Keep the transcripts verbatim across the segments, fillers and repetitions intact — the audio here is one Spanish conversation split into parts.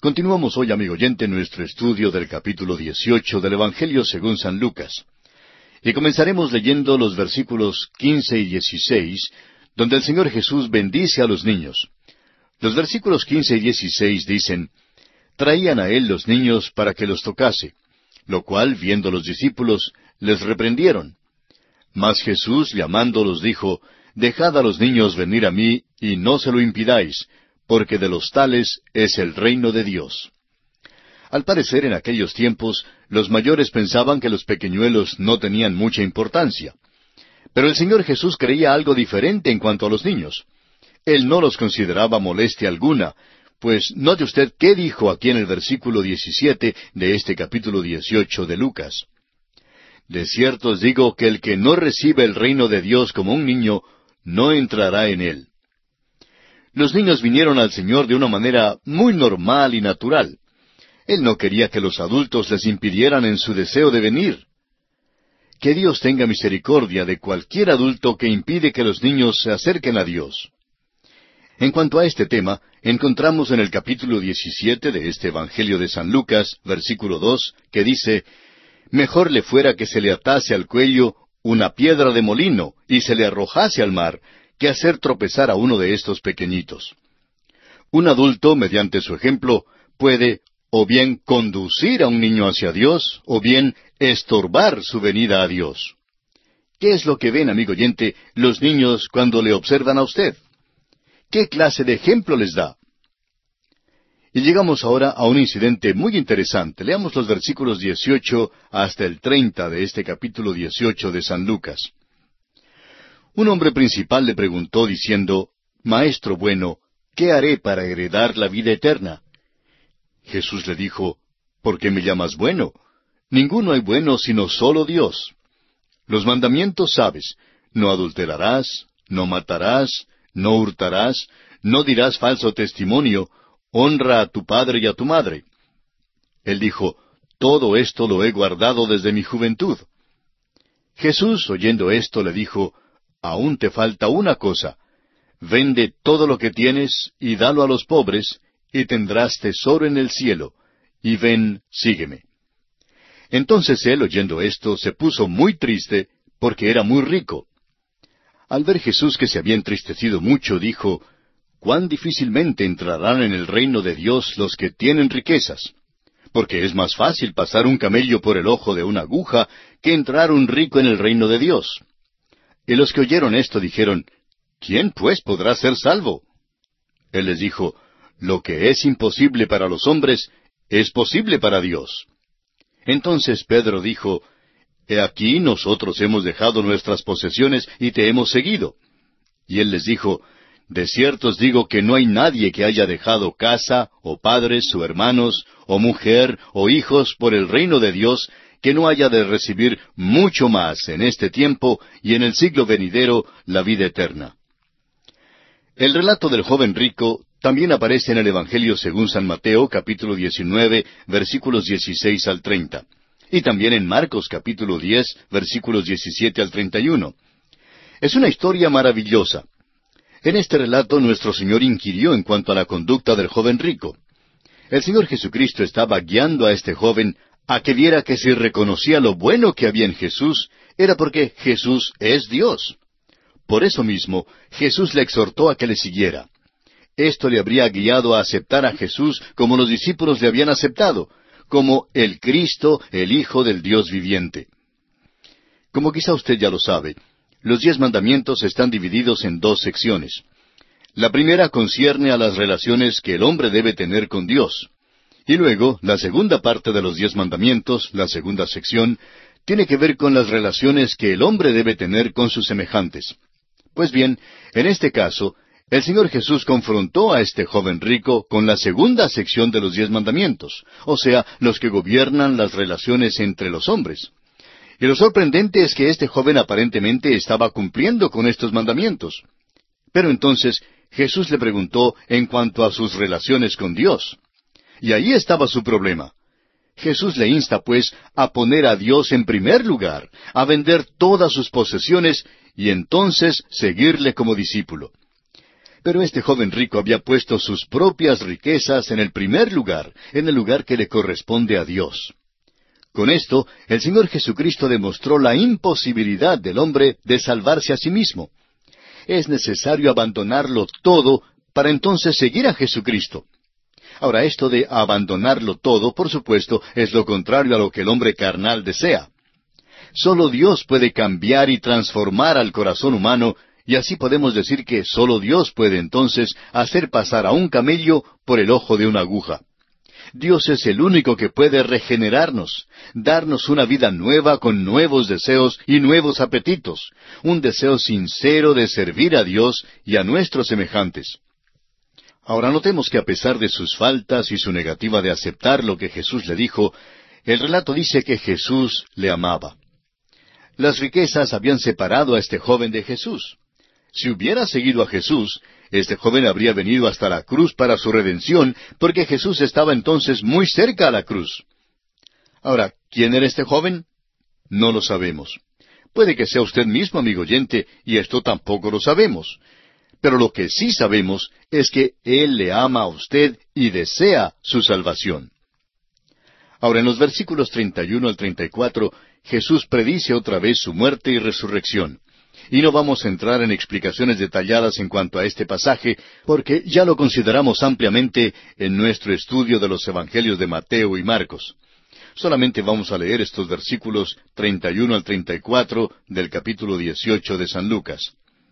Continuamos hoy, amigo oyente, nuestro estudio del capítulo dieciocho del Evangelio según San Lucas. Y comenzaremos leyendo los versículos quince y dieciséis, donde el Señor Jesús bendice a los niños. Los versículos quince y dieciséis dicen: Traían a él los niños para que los tocase, lo cual, viendo los discípulos, les reprendieron. Mas Jesús, llamándolos, dijo: Dejad a los niños venir a mí, y no se lo impidáis, porque de los tales es el reino de Dios. Al parecer, en aquellos tiempos, los mayores pensaban que los pequeñuelos no tenían mucha importancia. Pero el Señor Jesús creía algo diferente en cuanto a los niños. Él no los consideraba molestia alguna, pues note usted qué dijo aquí en el versículo diecisiete de este capítulo dieciocho de Lucas. De cierto os digo que el que no recibe el reino de Dios como un niño, no entrará en él. Los niños vinieron al Señor de una manera muy normal y natural. Él no quería que los adultos les impidieran en su deseo de venir. Que Dios tenga misericordia de cualquier adulto que impide que los niños se acerquen a Dios. En cuanto a este tema, encontramos en el capítulo diecisiete de este Evangelio de San Lucas, versículo dos, que dice: Mejor le fuera que se le atase al cuello una piedra de molino y se le arrojase al mar, que hacer tropezar a uno de estos pequeñitos. Un adulto, mediante su ejemplo, puede o bien conducir a un niño hacia Dios, o bien estorbar su venida a Dios. ¿Qué es lo que ven, amigo oyente, los niños cuando le observan a usted? ¿Qué clase de ejemplo les da? Y llegamos ahora a un incidente muy interesante. Leamos los versículos dieciocho hasta el treinta de este capítulo dieciocho de San Lucas. Un hombre principal le preguntó diciendo: Maestro bueno, ¿qué haré para heredar la vida eterna? Jesús le dijo: ¿Por qué me llamas bueno? Ninguno hay bueno sino solo Dios. Los mandamientos sabes: no adulterarás, no matarás, no hurtarás, no dirás falso testimonio, honra a tu padre y a tu madre. Él dijo: Todo esto lo he guardado desde mi juventud. Jesús, oyendo esto, le dijo: Aún te falta una cosa. Vende todo lo que tienes y dalo a los pobres, y tendrás tesoro en el cielo. Y ven, sígueme. Entonces él, oyendo esto, se puso muy triste, porque era muy rico. Al ver Jesús que se había entristecido mucho, dijo: Cuán difícilmente entrarán en el reino de Dios los que tienen riquezas. Porque es más fácil pasar un camello por el ojo de una aguja que entrar un rico en el reino de Dios. Y los que oyeron esto dijeron: ¿Quién pues podrá ser salvo? Él les dijo: Lo que es imposible para los hombres, es posible para Dios. Entonces Pedro dijo: He aquí nosotros hemos dejado nuestras posesiones y te hemos seguido. Y él les dijo: De cierto os digo que no hay nadie que haya dejado casa, o padres, o hermanos, o mujer, o hijos, por el reino de Dios, que no haya de recibir mucho más en este tiempo y en el siglo venidero la vida eterna. El relato del joven rico también aparece en el Evangelio según San Mateo, capítulo diecinueve, versículos dieciséis al treinta, y también en Marcos, capítulo diez, versículos diecisiete al treinta y uno. Es una historia maravillosa. En este relato nuestro Señor inquirió en cuanto a la conducta del joven rico. El Señor Jesucristo estaba guiando a este joven a que viera que si reconocía lo bueno que había en Jesús, era porque Jesús es Dios. Por eso mismo, Jesús le exhortó a que le siguiera. Esto le habría guiado a aceptar a Jesús como los discípulos le habían aceptado, como el Cristo, el Hijo del Dios viviente. Como quizá usted ya lo sabe, los diez mandamientos están divididos en dos secciones. La primera concierne a las relaciones que el hombre debe tener con Dios. Y luego, la segunda parte de los diez mandamientos, la segunda sección, tiene que ver con las relaciones que el hombre debe tener con sus semejantes. Pues bien, en este caso, el Señor Jesús confrontó a este joven rico con la segunda sección de los diez mandamientos, o sea, los que gobiernan las relaciones entre los hombres. Y lo sorprendente es que este joven aparentemente estaba cumpliendo con estos mandamientos. Pero entonces Jesús le preguntó en cuanto a sus relaciones con Dios. Y ahí estaba su problema. Jesús le insta, pues, a poner a Dios en primer lugar, a vender todas sus posesiones y entonces seguirle como discípulo. Pero este joven rico había puesto sus propias riquezas en el primer lugar, en el lugar que le corresponde a Dios. Con esto, el Señor Jesucristo demostró la imposibilidad del hombre de salvarse a sí mismo. Es necesario abandonarlo todo para entonces seguir a Jesucristo. Ahora, esto de abandonarlo todo, por supuesto, es lo contrario a lo que el hombre carnal desea. Solo Dios puede cambiar y transformar al corazón humano, y así podemos decir que solo Dios puede entonces hacer pasar a un camello por el ojo de una aguja. Dios es el único que puede regenerarnos, darnos una vida nueva con nuevos deseos y nuevos apetitos, un deseo sincero de servir a Dios y a nuestros semejantes. Ahora notemos que a pesar de sus faltas y su negativa de aceptar lo que Jesús le dijo, el relato dice que Jesús le amaba. Las riquezas habían separado a este joven de Jesús. Si hubiera seguido a Jesús, este joven habría venido hasta la cruz para su redención, porque Jesús estaba entonces muy cerca a la cruz. Ahora, ¿quién era este joven? No lo sabemos. Puede que sea usted mismo, amigo oyente, y esto tampoco lo sabemos. Pero lo que sí sabemos es que Él le ama a usted y desea su salvación. Ahora, en los versículos treinta y uno al treinta y cuatro, Jesús predice otra vez su muerte y resurrección. Y no vamos a entrar en explicaciones detalladas en cuanto a este pasaje, porque ya lo consideramos ampliamente en nuestro estudio de los Evangelios de Mateo y Marcos. Solamente vamos a leer estos versículos treinta y uno al treinta y cuatro del capítulo dieciocho de San Lucas.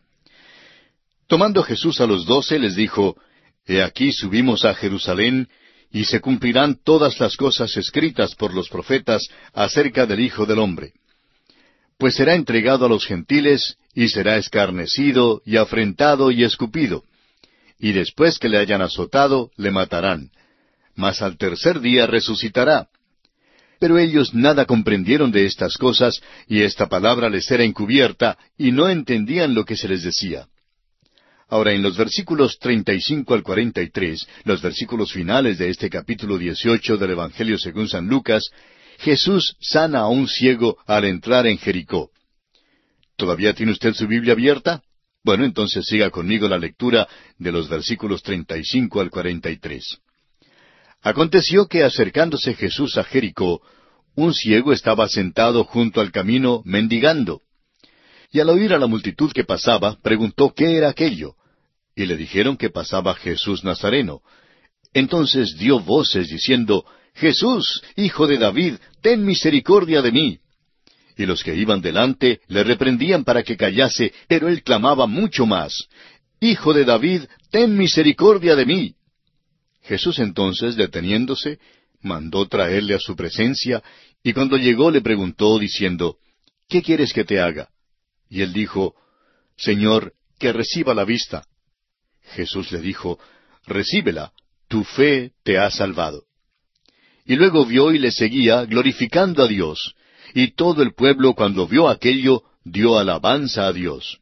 Tomando Jesús a los doce, les dijo, He aquí subimos a Jerusalén, y se cumplirán todas las cosas escritas por los profetas acerca del Hijo del Hombre. Pues será entregado a los gentiles, y será escarnecido, y afrentado, y escupido. Y después que le hayan azotado, le matarán. Mas al tercer día resucitará. Pero ellos nada comprendieron de estas cosas, y esta palabra les era encubierta, y no entendían lo que se les decía. Ahora, en los versículos treinta y cinco al cuarenta y tres, los versículos finales de este capítulo dieciocho del Evangelio según San Lucas, Jesús sana a un ciego al entrar en Jericó. ¿Todavía tiene usted su Biblia abierta? Bueno, entonces siga conmigo la lectura de los versículos treinta y cinco al cuarenta y tres. Aconteció que acercándose Jesús a Jericó, un ciego estaba sentado junto al camino mendigando. Y al oír a la multitud que pasaba, preguntó qué era aquello. Y le dijeron que pasaba Jesús Nazareno. Entonces dio voces diciendo, Jesús, hijo de David, ten misericordia de mí. Y los que iban delante le reprendían para que callase, pero él clamaba mucho más, Hijo de David, ten misericordia de mí. Jesús entonces, deteniéndose, mandó traerle a su presencia, y cuando llegó le preguntó, diciendo, ¿Qué quieres que te haga? Y él dijo, Señor, que reciba la vista. Jesús le dijo, Recíbela, tu fe te ha salvado. Y luego vio y le seguía, glorificando a Dios. Y todo el pueblo, cuando vio aquello, dio alabanza a Dios.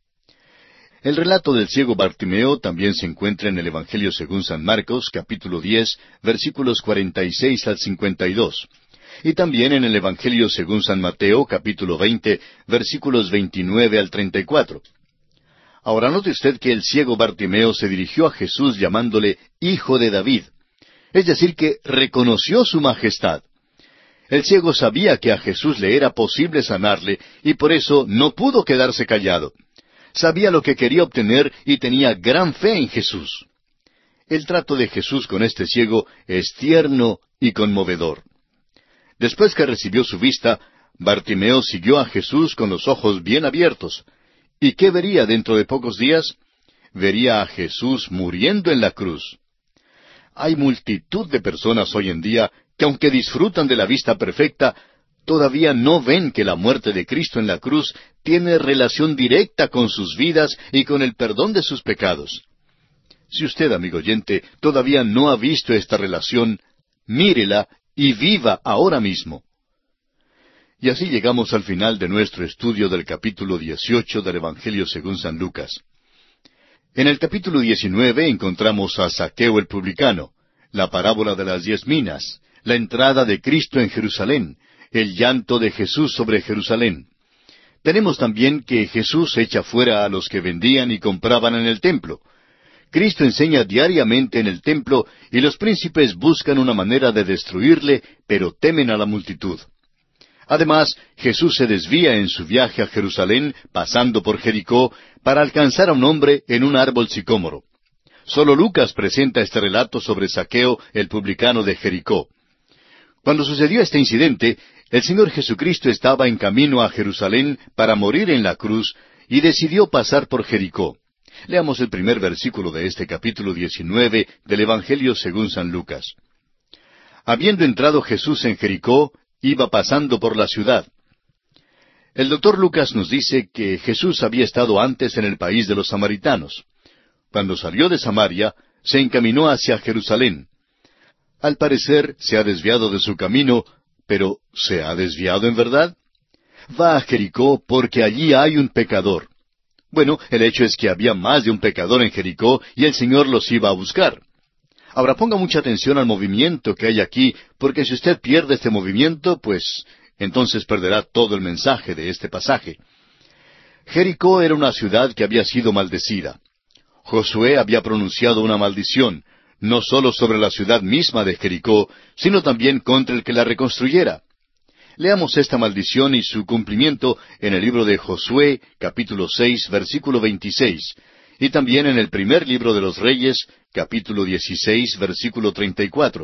El relato del ciego Bartimeo también se encuentra en el Evangelio según San Marcos, capítulo diez, versículos cuarenta y seis al cincuenta y dos. Y también en el Evangelio según San Mateo, capítulo veinte, versículos veintinueve al treinta y cuatro. Ahora note usted que el ciego Bartimeo se dirigió a Jesús llamándole Hijo de David. Es decir, que reconoció su majestad. El ciego sabía que a Jesús le era posible sanarle, y por eso no pudo quedarse callado. Sabía lo que quería obtener y tenía gran fe en Jesús. El trato de Jesús con este ciego es tierno y conmovedor. Después que recibió su vista, Bartimeo siguió a Jesús con los ojos bien abiertos. ¿Y qué vería dentro de pocos días? Vería a Jesús muriendo en la cruz. Hay multitud de personas hoy en día que aunque disfrutan de la vista perfecta, todavía no ven que la muerte de Cristo en la cruz tiene relación directa con sus vidas y con el perdón de sus pecados. Si usted, amigo oyente, todavía no ha visto esta relación, mírela y viva ahora mismo. Y así llegamos al final de nuestro estudio del capítulo dieciocho del Evangelio según San Lucas. En el capítulo diecinueve encontramos a Zaqueo el publicano, la parábola de las diez minas, la entrada de Cristo en Jerusalén, el llanto de Jesús sobre Jerusalén. Tenemos también que Jesús echa fuera a los que vendían y compraban en el templo. Cristo enseña diariamente en el templo y los príncipes buscan una manera de destruirle, pero temen a la multitud. Además, Jesús se desvía en su viaje a Jerusalén, pasando por Jericó, para alcanzar a un hombre en un árbol sicómoro. Solo Lucas presenta este relato sobre Zaqueo, el publicano de Jericó. Cuando sucedió este incidente, el Señor Jesucristo estaba en camino a Jerusalén para morir en la cruz y decidió pasar por Jericó. Leamos el primer versículo de este capítulo diecinueve del Evangelio según San Lucas. Habiendo entrado Jesús en Jericó, iba pasando por la ciudad. El doctor Lucas nos dice que Jesús había estado antes en el país de los samaritanos. Cuando salió de Samaria, se encaminó hacia Jerusalén. Al parecer, se ha desviado de su camino, pero ¿se ha desviado en verdad? Va a Jericó porque allí hay un pecador. Bueno, el hecho es que había más de un pecador en Jericó y el Señor los iba a buscar. Ahora ponga mucha atención al movimiento que hay aquí, porque si usted pierde este movimiento, pues entonces perderá todo el mensaje de este pasaje. Jericó era una ciudad que había sido maldecida. Josué había pronunciado una maldición, no solo sobre la ciudad misma de Jericó, sino también contra el que la reconstruyera. Leamos esta maldición y su cumplimiento en el libro de Josué, capítulo seis, versículo veintiséis, y también en el primer libro de los Reyes, capítulo dieciséis, versículo treinta y cuatro.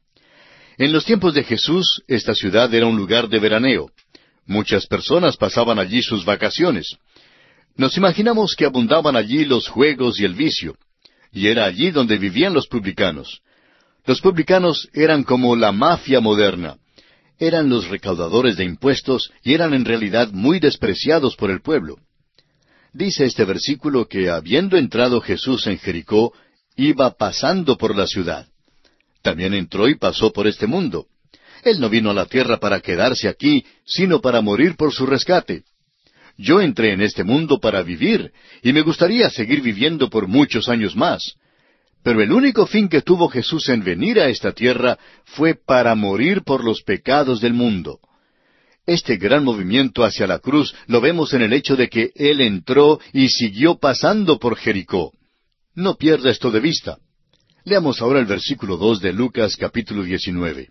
En los tiempos de Jesús, esta ciudad era un lugar de veraneo. Muchas personas pasaban allí sus vacaciones. Nos imaginamos que abundaban allí los juegos y el vicio, y era allí donde vivían los publicanos. Los publicanos eran como la mafia moderna. Eran los recaudadores de impuestos y eran en realidad muy despreciados por el pueblo. Dice este versículo que habiendo entrado Jesús en Jericó, iba pasando por la ciudad. También entró y pasó por este mundo. Él no vino a la tierra para quedarse aquí, sino para morir por su rescate. Yo entré en este mundo para vivir, y me gustaría seguir viviendo por muchos años más. Pero el único fin que tuvo Jesús en venir a esta tierra fue para morir por los pecados del mundo. Este gran movimiento hacia la cruz lo vemos en el hecho de que Él entró y siguió pasando por Jericó. No pierda esto de vista. Leamos ahora el versículo dos de Lucas capítulo diecinueve.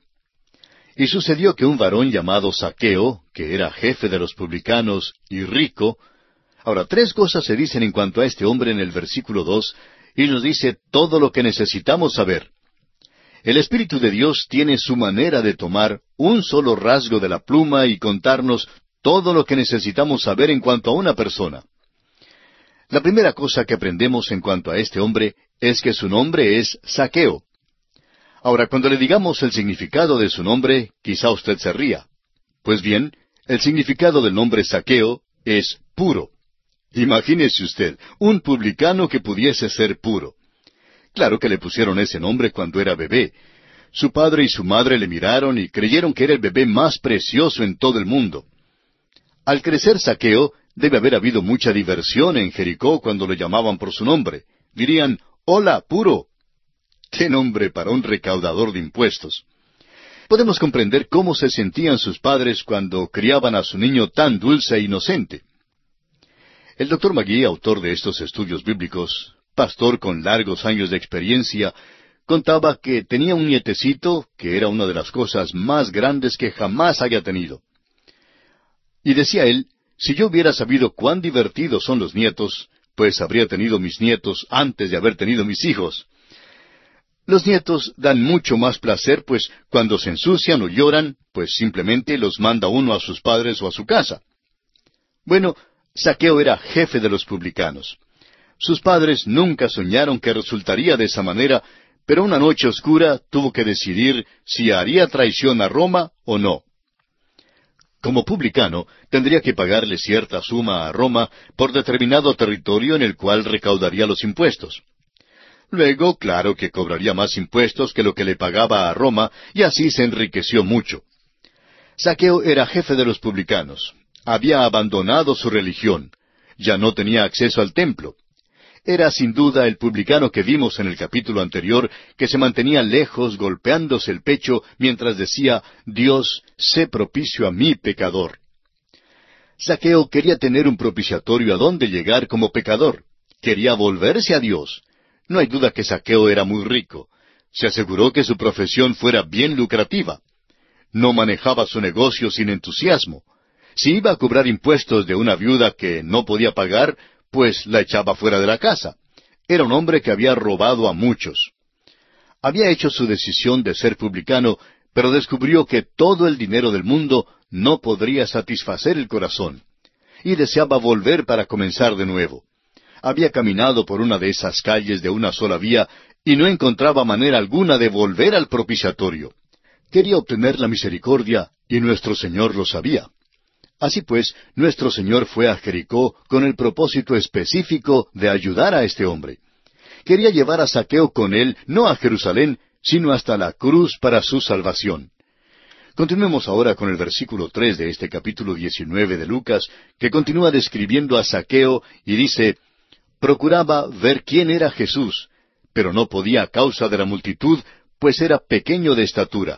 Y sucedió que un varón llamado Zaqueo, que era jefe de los publicanos y rico. Ahora, tres cosas se dicen en cuanto a este hombre en el versículo dos, y nos dice todo lo que necesitamos saber. El Espíritu de Dios tiene su manera de tomar un solo rasgo de la pluma y contarnos todo lo que necesitamos saber en cuanto a una persona. La primera cosa que aprendemos en cuanto a este hombre es que su nombre es Zaqueo. Ahora, cuando le digamos el significado de su nombre, quizá usted se ría. Pues bien, el significado del nombre Zaqueo es puro. Imagínese usted, un publicano que pudiese ser puro. Claro que le pusieron ese nombre cuando era bebé. Su padre y su madre le miraron y creyeron que era el bebé más precioso en todo el mundo. Al crecer Zaqueo, debe haber habido mucha diversión en Jericó cuando lo llamaban por su nombre. Dirían, «Hola, puro». ¡Qué nombre para un recaudador de impuestos! Podemos comprender cómo se sentían sus padres cuando criaban a su niño tan dulce e inocente. El doctor Magui, autor de estos estudios bíblicos, pastor con largos años de experiencia, contaba que tenía un nietecito que era una de las cosas más grandes que jamás haya tenido. Y decía él, si yo hubiera sabido cuán divertidos son los nietos, pues habría tenido mis nietos antes de haber tenido mis hijos. Los nietos dan mucho más placer, pues cuando se ensucian o lloran, pues simplemente los manda uno a sus padres o a su casa. Bueno, Zaqueo era jefe de los publicanos. Sus padres nunca soñaron que resultaría de esa manera, pero una noche oscura tuvo que decidir si haría traición a Roma o no. Como publicano, tendría que pagarle cierta suma a Roma por determinado territorio en el cual recaudaría los impuestos. Luego, claro que cobraría más impuestos que lo que le pagaba a Roma, y así se enriqueció mucho. Zaqueo era jefe de los publicanos. Había abandonado su religión. Ya no tenía acceso al templo. Era sin duda el publicano que vimos en el capítulo anterior, que se mantenía lejos golpeándose el pecho mientras decía, «Dios, sé propicio a mí, pecador». Zaqueo quería tener un propiciatorio a donde llegar como pecador. Quería volverse a Dios. No hay duda que Zaqueo era muy rico. Se aseguró que su profesión fuera bien lucrativa. No manejaba su negocio sin entusiasmo. Si iba a cobrar impuestos de una viuda que no podía pagar, pues la echaba fuera de la casa. Era un hombre que había robado a muchos. Había hecho su decisión de ser publicano, pero descubrió que todo el dinero del mundo no podría satisfacer el corazón, y deseaba volver para comenzar de nuevo. Había caminado por una de esas calles de una sola vía y no encontraba manera alguna de volver al propiciatorio. Quería obtener la misericordia, y nuestro Señor lo sabía. Así pues, nuestro Señor fue a Jericó con el propósito específico de ayudar a este hombre. Quería llevar a Zaqueo con él, no a Jerusalén, sino hasta la cruz para su salvación. Continuemos ahora con el versículo tres de este capítulo diecinueve de Lucas, que continúa describiendo a Zaqueo y dice: procuraba ver quién era Jesús, pero no podía a causa de la multitud, pues era pequeño de estatura.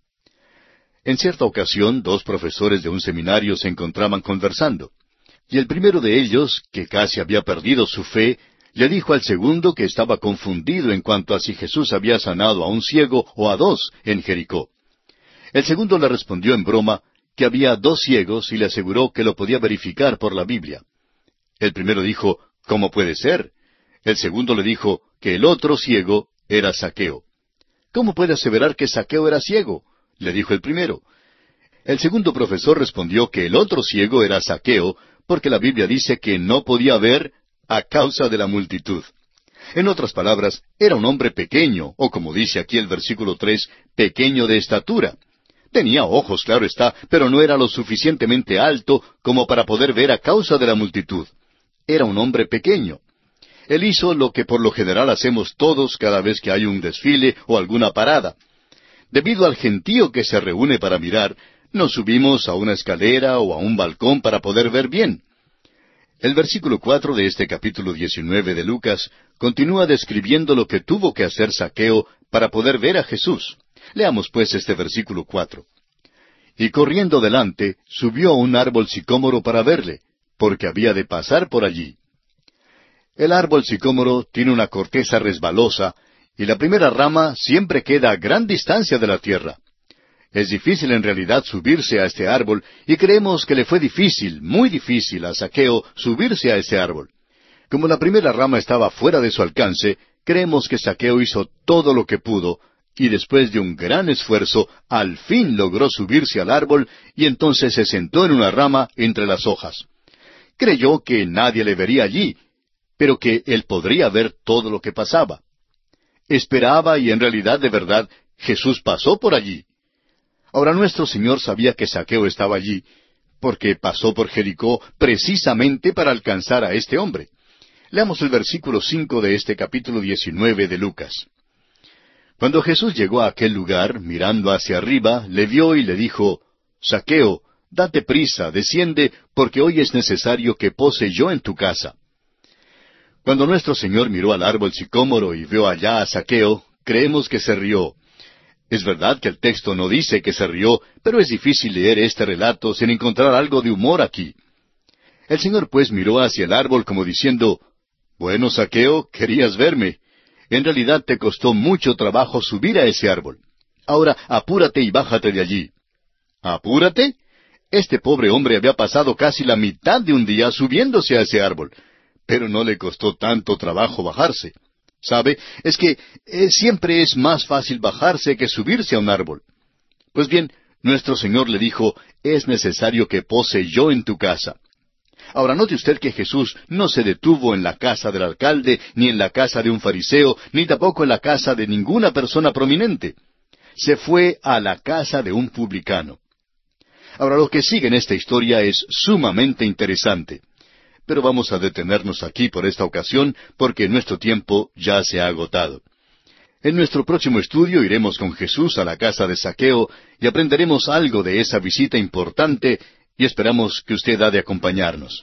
En cierta ocasión, dos profesores de un seminario se encontraban conversando, y el primero de ellos, que casi había perdido su fe, le dijo al segundo que estaba confundido en cuanto a si Jesús había sanado a un ciego o a dos en Jericó. El segundo le respondió en broma que había dos ciegos y le aseguró que lo podía verificar por la Biblia. El primero dijo: ¿cómo puede ser? El segundo le dijo que el otro ciego era Zaqueo. ¿Cómo puede aseverar que Zaqueo era ciego?, le dijo el primero. El segundo profesor respondió que el otro ciego era Zaqueo, porque la Biblia dice que no podía ver a causa de la multitud. En otras palabras, era un hombre pequeño, o como dice aquí el versículo tres, pequeño de estatura. Tenía ojos, claro está, pero no era lo suficientemente alto como para poder ver a causa de la multitud. Era un hombre pequeño. Él hizo lo que por lo general hacemos todos cada vez que hay un desfile o alguna parada. Debido al gentío que se reúne para mirar, nos subimos a una escalera o a un balcón para poder ver bien. El versículo cuatro de este capítulo diecinueve de Lucas continúa describiendo lo que tuvo que hacer Zaqueo para poder ver a Jesús. Leamos pues este versículo cuatro. Y corriendo delante, subió a un árbol sicómoro para verle, porque había de pasar por allí. El árbol sicómoro tiene una corteza resbalosa, y la primera rama siempre queda a gran distancia de la tierra. Es difícil en realidad subirse a este árbol, y creemos que le fue difícil, muy difícil a Zaqueo subirse a ese árbol. Como la primera rama estaba fuera de su alcance, creemos que Zaqueo hizo todo lo que pudo, y después de un gran esfuerzo, al fin logró subirse al árbol, y entonces se sentó en una rama entre las hojas. Creyó que nadie le vería allí, pero que él podría ver todo lo que pasaba. Esperaba, y en realidad de verdad, Jesús pasó por allí. Ahora nuestro Señor sabía que Zaqueo estaba allí, porque pasó por Jericó precisamente para alcanzar a este hombre. Leamos el versículo cinco de este capítulo diecinueve de Lucas. Cuando Jesús llegó a aquel lugar, mirando hacia arriba, le vio y le dijo: Zaqueo, date prisa, desciende, porque hoy es necesario que pose yo en tu casa. Cuando nuestro Señor miró al árbol sicómoro y vio allá a Zaqueo, creemos que se rió. Es verdad que el texto no dice que se rió, pero es difícil leer este relato sin encontrar algo de humor aquí. El Señor pues miró hacia el árbol como diciendo: bueno, Zaqueo, querías verme. En realidad te costó mucho trabajo subir a ese árbol. Ahora apúrate y bájate de allí. ¿Apúrate? Este pobre hombre había pasado casi la mitad de un día subiéndose a ese árbol, pero no le costó tanto trabajo bajarse. ¿Sabe? Es que eh, siempre es más fácil bajarse que subirse a un árbol. Pues bien, nuestro Señor le dijo: es necesario que pose yo en tu casa. Ahora note usted que Jesús no se detuvo en la casa del alcalde, ni en la casa de un fariseo, ni tampoco en la casa de ninguna persona prominente. Se fue a la casa de un publicano. Ahora lo que sigue en esta historia es sumamente interesante. Pero vamos a detenernos aquí por esta ocasión, porque nuestro tiempo ya se ha agotado. En nuestro próximo estudio iremos con Jesús a la casa de Zaqueo y aprenderemos algo de esa visita importante, y esperamos que usted ha de acompañarnos.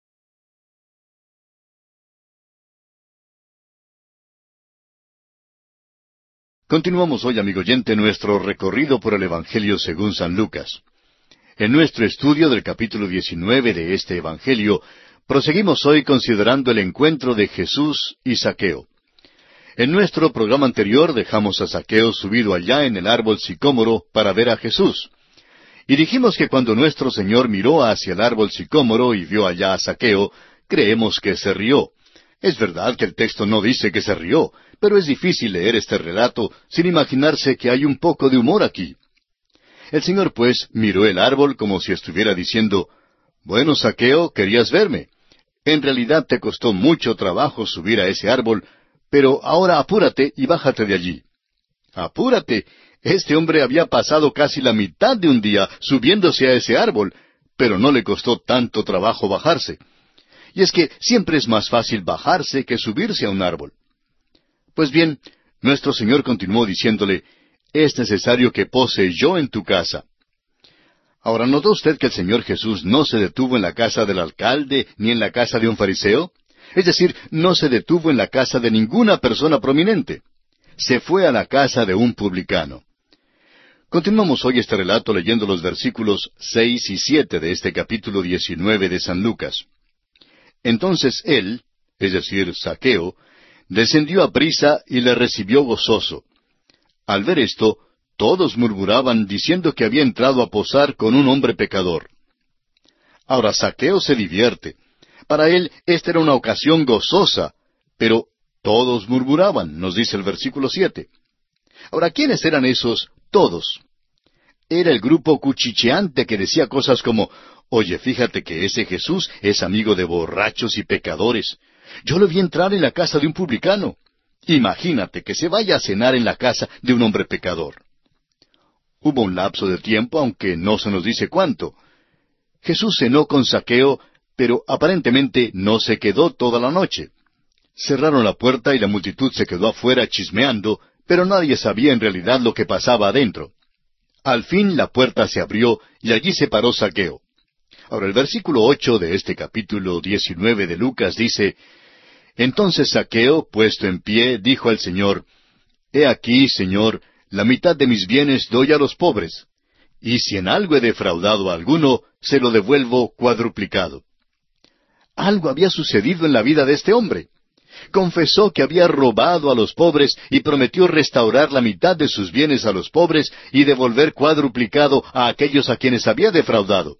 Continuamos hoy, amigo oyente, nuestro recorrido por el Evangelio según San Lucas. En nuestro estudio del capítulo diecinueve de este Evangelio, proseguimos hoy considerando el encuentro de Jesús y Zaqueo. En nuestro programa anterior dejamos a Zaqueo subido allá en el árbol sicómoro para ver a Jesús. Y dijimos que cuando nuestro Señor miró hacia el árbol sicómoro y vio allá a Zaqueo, creemos que se rió. Es verdad que el texto no dice que se rió, pero es difícil leer este relato sin imaginarse que hay un poco de humor aquí. El Señor, pues, miró el árbol como si estuviera diciendo, «Bueno, Zaqueo, querías verme. En realidad te costó mucho trabajo subir a ese árbol, pero ahora apúrate y bájate de allí». ¡Apúrate! Este hombre había pasado casi la mitad de un día subiéndose a ese árbol, pero no le costó tanto trabajo bajarse. Y es que siempre es más fácil bajarse que subirse a un árbol. Pues bien, nuestro Señor continuó diciéndole, «Es necesario que pose yo en tu casa». Ahora, ¿notó usted que el Señor Jesús no se detuvo en la casa del alcalde ni en la casa de un fariseo? Es decir, no se detuvo en la casa de ninguna persona prominente. Se fue a la casa de un publicano. Continuamos hoy este relato leyendo los versículos seis y siete de este capítulo diecinueve de San Lucas. Entonces él, es decir, Zaqueo, descendió a prisa y le recibió gozoso. Al ver esto, todos murmuraban diciendo que había entrado a posar con un hombre pecador. Ahora Zaqueo se divierte. Para él esta era una ocasión gozosa, pero todos murmuraban, nos dice el versículo siete. Ahora, ¿quiénes eran esos todos? Era el grupo cuchicheante que decía cosas como, «Oye, fíjate que ese Jesús es amigo de borrachos y pecadores. Yo lo vi entrar en la casa de un publicano. Imagínate que se vaya a cenar en la casa de un hombre pecador». Hubo un lapso de tiempo, aunque no se nos dice cuánto. Jesús cenó con Zaqueo, pero aparentemente no se quedó toda la noche. Cerraron la puerta y la multitud se quedó afuera chismeando, pero nadie sabía en realidad lo que pasaba adentro. Al fin la puerta se abrió y allí se paró Zaqueo. Ahora el versículo ocho de este capítulo diecinueve de Lucas dice, «Entonces Zaqueo, puesto en pie, dijo al Señor, He aquí, Señor, la mitad de mis bienes doy a los pobres, y si en algo he defraudado a alguno, se lo devuelvo cuadruplicado». Algo había sucedido en la vida de este hombre. Confesó que había robado a los pobres y prometió restaurar la mitad de sus bienes a los pobres y devolver cuadruplicado a aquellos a quienes había defraudado.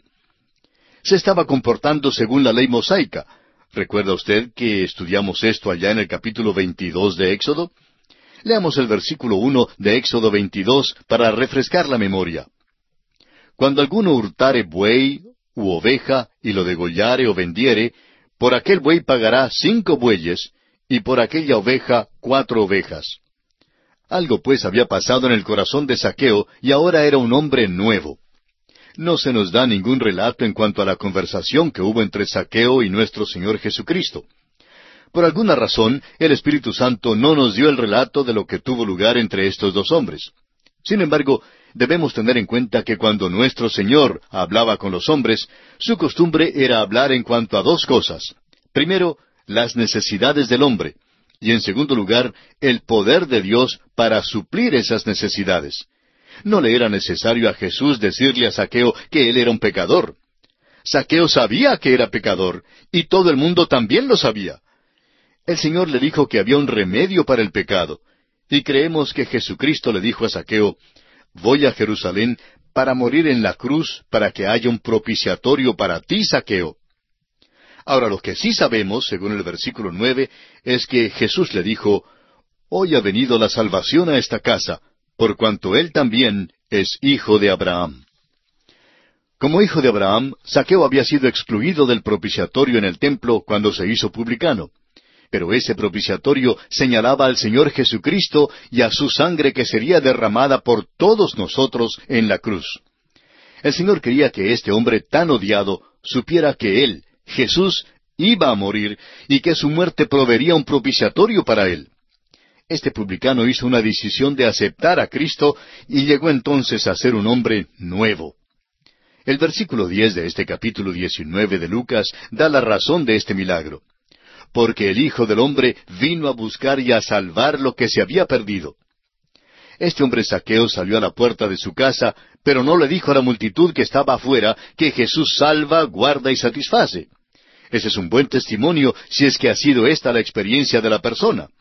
Se estaba comportando según la ley mosaica. ¿Recuerda usted que estudiamos esto allá en el capítulo veintidós de Éxodo? Leamos el versículo uno de Éxodo veintidós para refrescar la memoria. «Cuando alguno hurtare buey u oveja y lo degollare o vendiere, por aquel buey pagará cinco bueyes, y por aquella oveja cuatro ovejas». Algo pues había pasado en el corazón de Zaqueo, y ahora era un hombre nuevo. No se nos da ningún relato en cuanto a la conversación que hubo entre Zaqueo y nuestro Señor Jesucristo. Por alguna razón, el Espíritu Santo no nos dio el relato de lo que tuvo lugar entre estos dos hombres. Sin embargo, debemos tener en cuenta que cuando nuestro Señor hablaba con los hombres, su costumbre era hablar en cuanto a dos cosas. Primero, las necesidades del hombre, y en segundo lugar, el poder de Dios para suplir esas necesidades. No le era necesario a Jesús decirle a Zaqueo que él era un pecador. Zaqueo sabía que era pecador, y todo el mundo también lo sabía. El Señor le dijo que había un remedio para el pecado, y creemos que Jesucristo le dijo a Zaqueo, «Voy a Jerusalén para morir en la cruz, para que haya un propiciatorio para ti, Zaqueo». Ahora, lo que sí sabemos, según el versículo nueve, es que Jesús le dijo, «Hoy ha venido la salvación a esta casa, por cuanto él también es hijo de Abraham». Como hijo de Abraham, Zaqueo había sido excluido del propiciatorio en el templo cuando se hizo publicano. Pero ese propiciatorio señalaba al Señor Jesucristo y a su sangre que sería derramada por todos nosotros en la cruz. El Señor quería que este hombre tan odiado supiera que Él, Jesús, iba a morir y que su muerte proveería un propiciatorio para Él. Este publicano hizo una decisión de aceptar a Cristo y llegó entonces a ser un hombre nuevo. El versículo diez de este capítulo diecinueve de Lucas da la razón de este milagro. Porque el Hijo del Hombre vino a buscar y a salvar lo que se había perdido. Este hombre Zaqueo salió a la puerta de su casa, pero no le dijo a la multitud que estaba afuera que Jesús salva, guarda y satisface. Ese es un buen testimonio si es que ha sido esta la experiencia de la persona.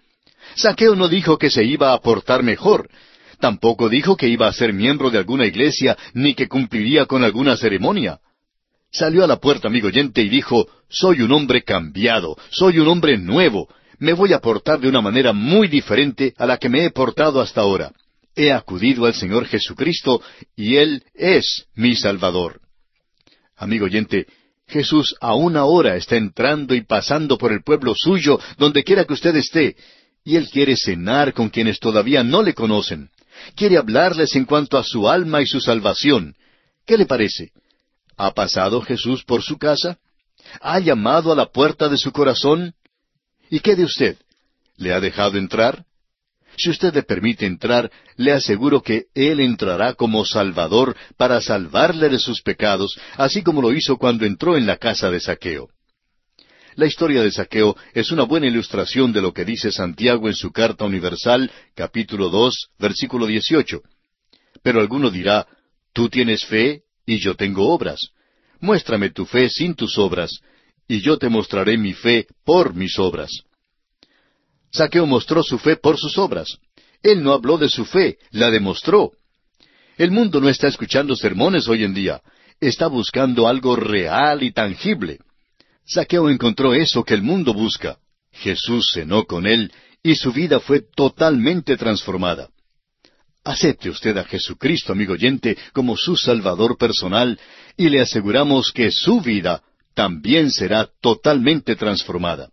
Zaqueo no dijo que se iba a portar mejor. Tampoco dijo que iba a ser miembro de alguna iglesia, ni que cumpliría con alguna ceremonia. Salió a la puerta, amigo oyente, y dijo, soy un hombre cambiado, soy un hombre nuevo, me voy a portar de una manera muy diferente a la que me he portado hasta ahora. He acudido al Señor Jesucristo, y Él es mi Salvador. Amigo oyente, Jesús aún ahora está entrando y pasando por el pueblo suyo, donde quiera que usted esté, y Él quiere cenar con quienes todavía no le conocen. Quiere hablarles en cuanto a su alma y su salvación. ¿Qué le parece? ¿Ha pasado Jesús por su casa? ¿Ha llamado a la puerta de su corazón? ¿Y qué de usted? ¿Le ha dejado entrar? Si usted le permite entrar, le aseguro que Él entrará como Salvador para salvarle de sus pecados, así como lo hizo cuando entró en la casa de Zaqueo. La historia de Zaqueo es una buena ilustración de lo que dice Santiago en su Carta Universal, capítulo dos, versículo dieciocho. Pero alguno dirá, tú tienes fe y yo tengo obras. Muéstrame tu fe sin tus obras, y yo te mostraré mi fe por mis obras. Zaqueo mostró su fe por sus obras. Él no habló de su fe, la demostró. El mundo no está escuchando sermones hoy en día, está buscando algo real y tangible. Zaqueo encontró eso que el mundo busca. Jesús cenó con él, y su vida fue totalmente transformada. Acepte usted a Jesucristo, amigo oyente, como su Salvador personal, y le aseguramos que su vida también será totalmente transformada.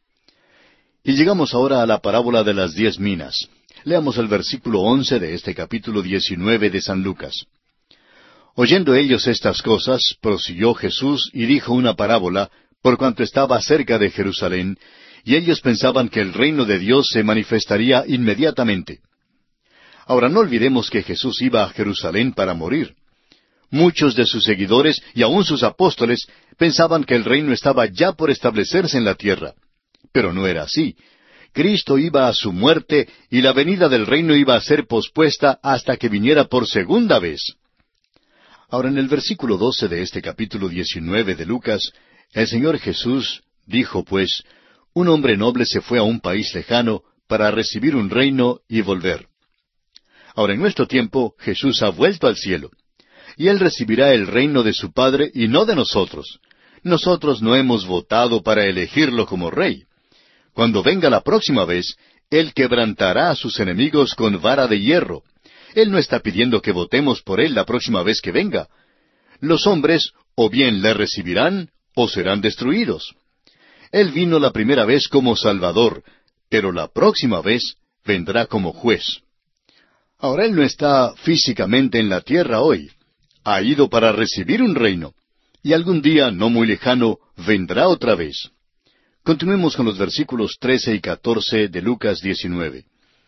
Y llegamos ahora a la parábola de las diez minas. Leamos el versículo once de este capítulo diecinueve de San Lucas. Oyendo ellos estas cosas, prosiguió Jesús y dijo una parábola, por cuanto estaba cerca de Jerusalén, y ellos pensaban que el reino de Dios se manifestaría inmediatamente. Ahora no olvidemos que Jesús iba a Jerusalén para morir. Muchos de sus seguidores y aun sus apóstoles pensaban que el reino estaba ya por establecerse en la tierra. Pero no era así. Cristo iba a su muerte y la venida del reino iba a ser pospuesta hasta que viniera por segunda vez. Ahora en el versículo doce de este capítulo diecinueve de Lucas, el Señor Jesús dijo pues, un hombre noble se fue a un país lejano para recibir un reino y volver. Ahora en nuestro tiempo Jesús ha vuelto al cielo, y Él recibirá el reino de su Padre y no de nosotros. Nosotros no hemos votado para elegirlo como rey. Cuando venga la próxima vez, Él quebrantará a sus enemigos con vara de hierro. Él no está pidiendo que votemos por Él la próxima vez que venga. Los hombres o bien le recibirán o serán destruidos. Él vino la primera vez como Salvador, pero la próxima vez vendrá como juez. Ahora Él no está físicamente en la tierra hoy. Ha ido para recibir un reino. Y algún día, no muy lejano, vendrá otra vez. Continuemos con los versículos trece y catorce de Lucas diecinueve.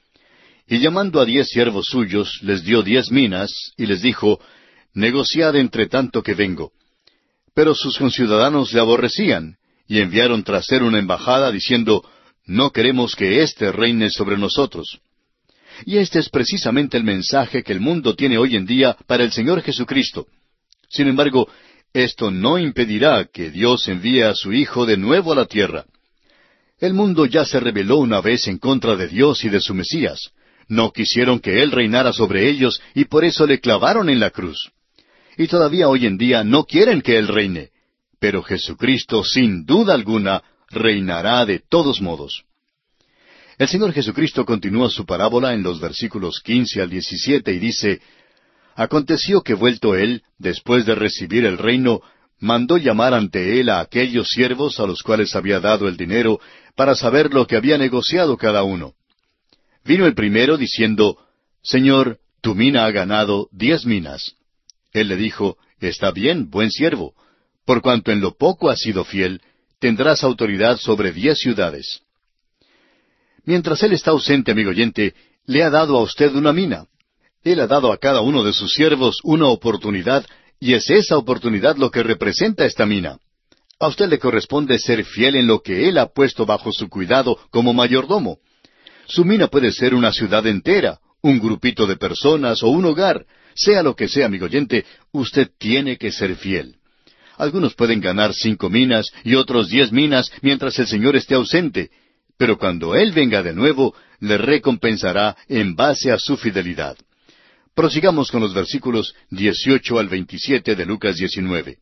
Y llamando a diez siervos suyos, les dio diez minas, y les dijo, negociad entre tanto que vengo. Pero sus conciudadanos le aborrecían, y enviaron tras él una embajada, diciendo, no queremos que éste reine sobre nosotros. Y este es precisamente el mensaje que el mundo tiene hoy en día para el Señor Jesucristo. Sin embargo, esto no impedirá que Dios envíe a su Hijo de nuevo a la tierra. El mundo ya se rebeló una vez en contra de Dios y de su Mesías. No quisieron que Él reinara sobre ellos y por eso le clavaron en la cruz. Y todavía hoy en día no quieren que Él reine. Pero Jesucristo, sin duda alguna, reinará de todos modos. El Señor Jesucristo continúa su parábola en los versículos quince al diecisiete y dice, aconteció que vuelto Él, después de recibir el reino, mandó llamar ante Él a aquellos siervos a los cuales había dado el dinero, para saber lo que había negociado cada uno. Vino el primero diciendo, Señor, tu mina ha ganado diez minas. Él le dijo, está bien, buen siervo, por cuanto en lo poco has sido fiel, tendrás autoridad sobre diez ciudades. Mientras Él está ausente, amigo oyente, le ha dado a usted una mina. Él ha dado a cada uno de sus siervos una oportunidad, y es esa oportunidad lo que representa esta mina. A usted le corresponde ser fiel en lo que Él ha puesto bajo su cuidado como mayordomo. Su mina puede ser una ciudad entera, un grupito de personas o un hogar. Sea lo que sea, amigo oyente, usted tiene que ser fiel. Algunos pueden ganar cinco minas y otros diez minas mientras el Señor esté ausente. Pero cuando Él venga de nuevo, le recompensará en base a su fidelidad. Prosigamos con los versículos dieciocho al veintisiete de Lucas diecinueve.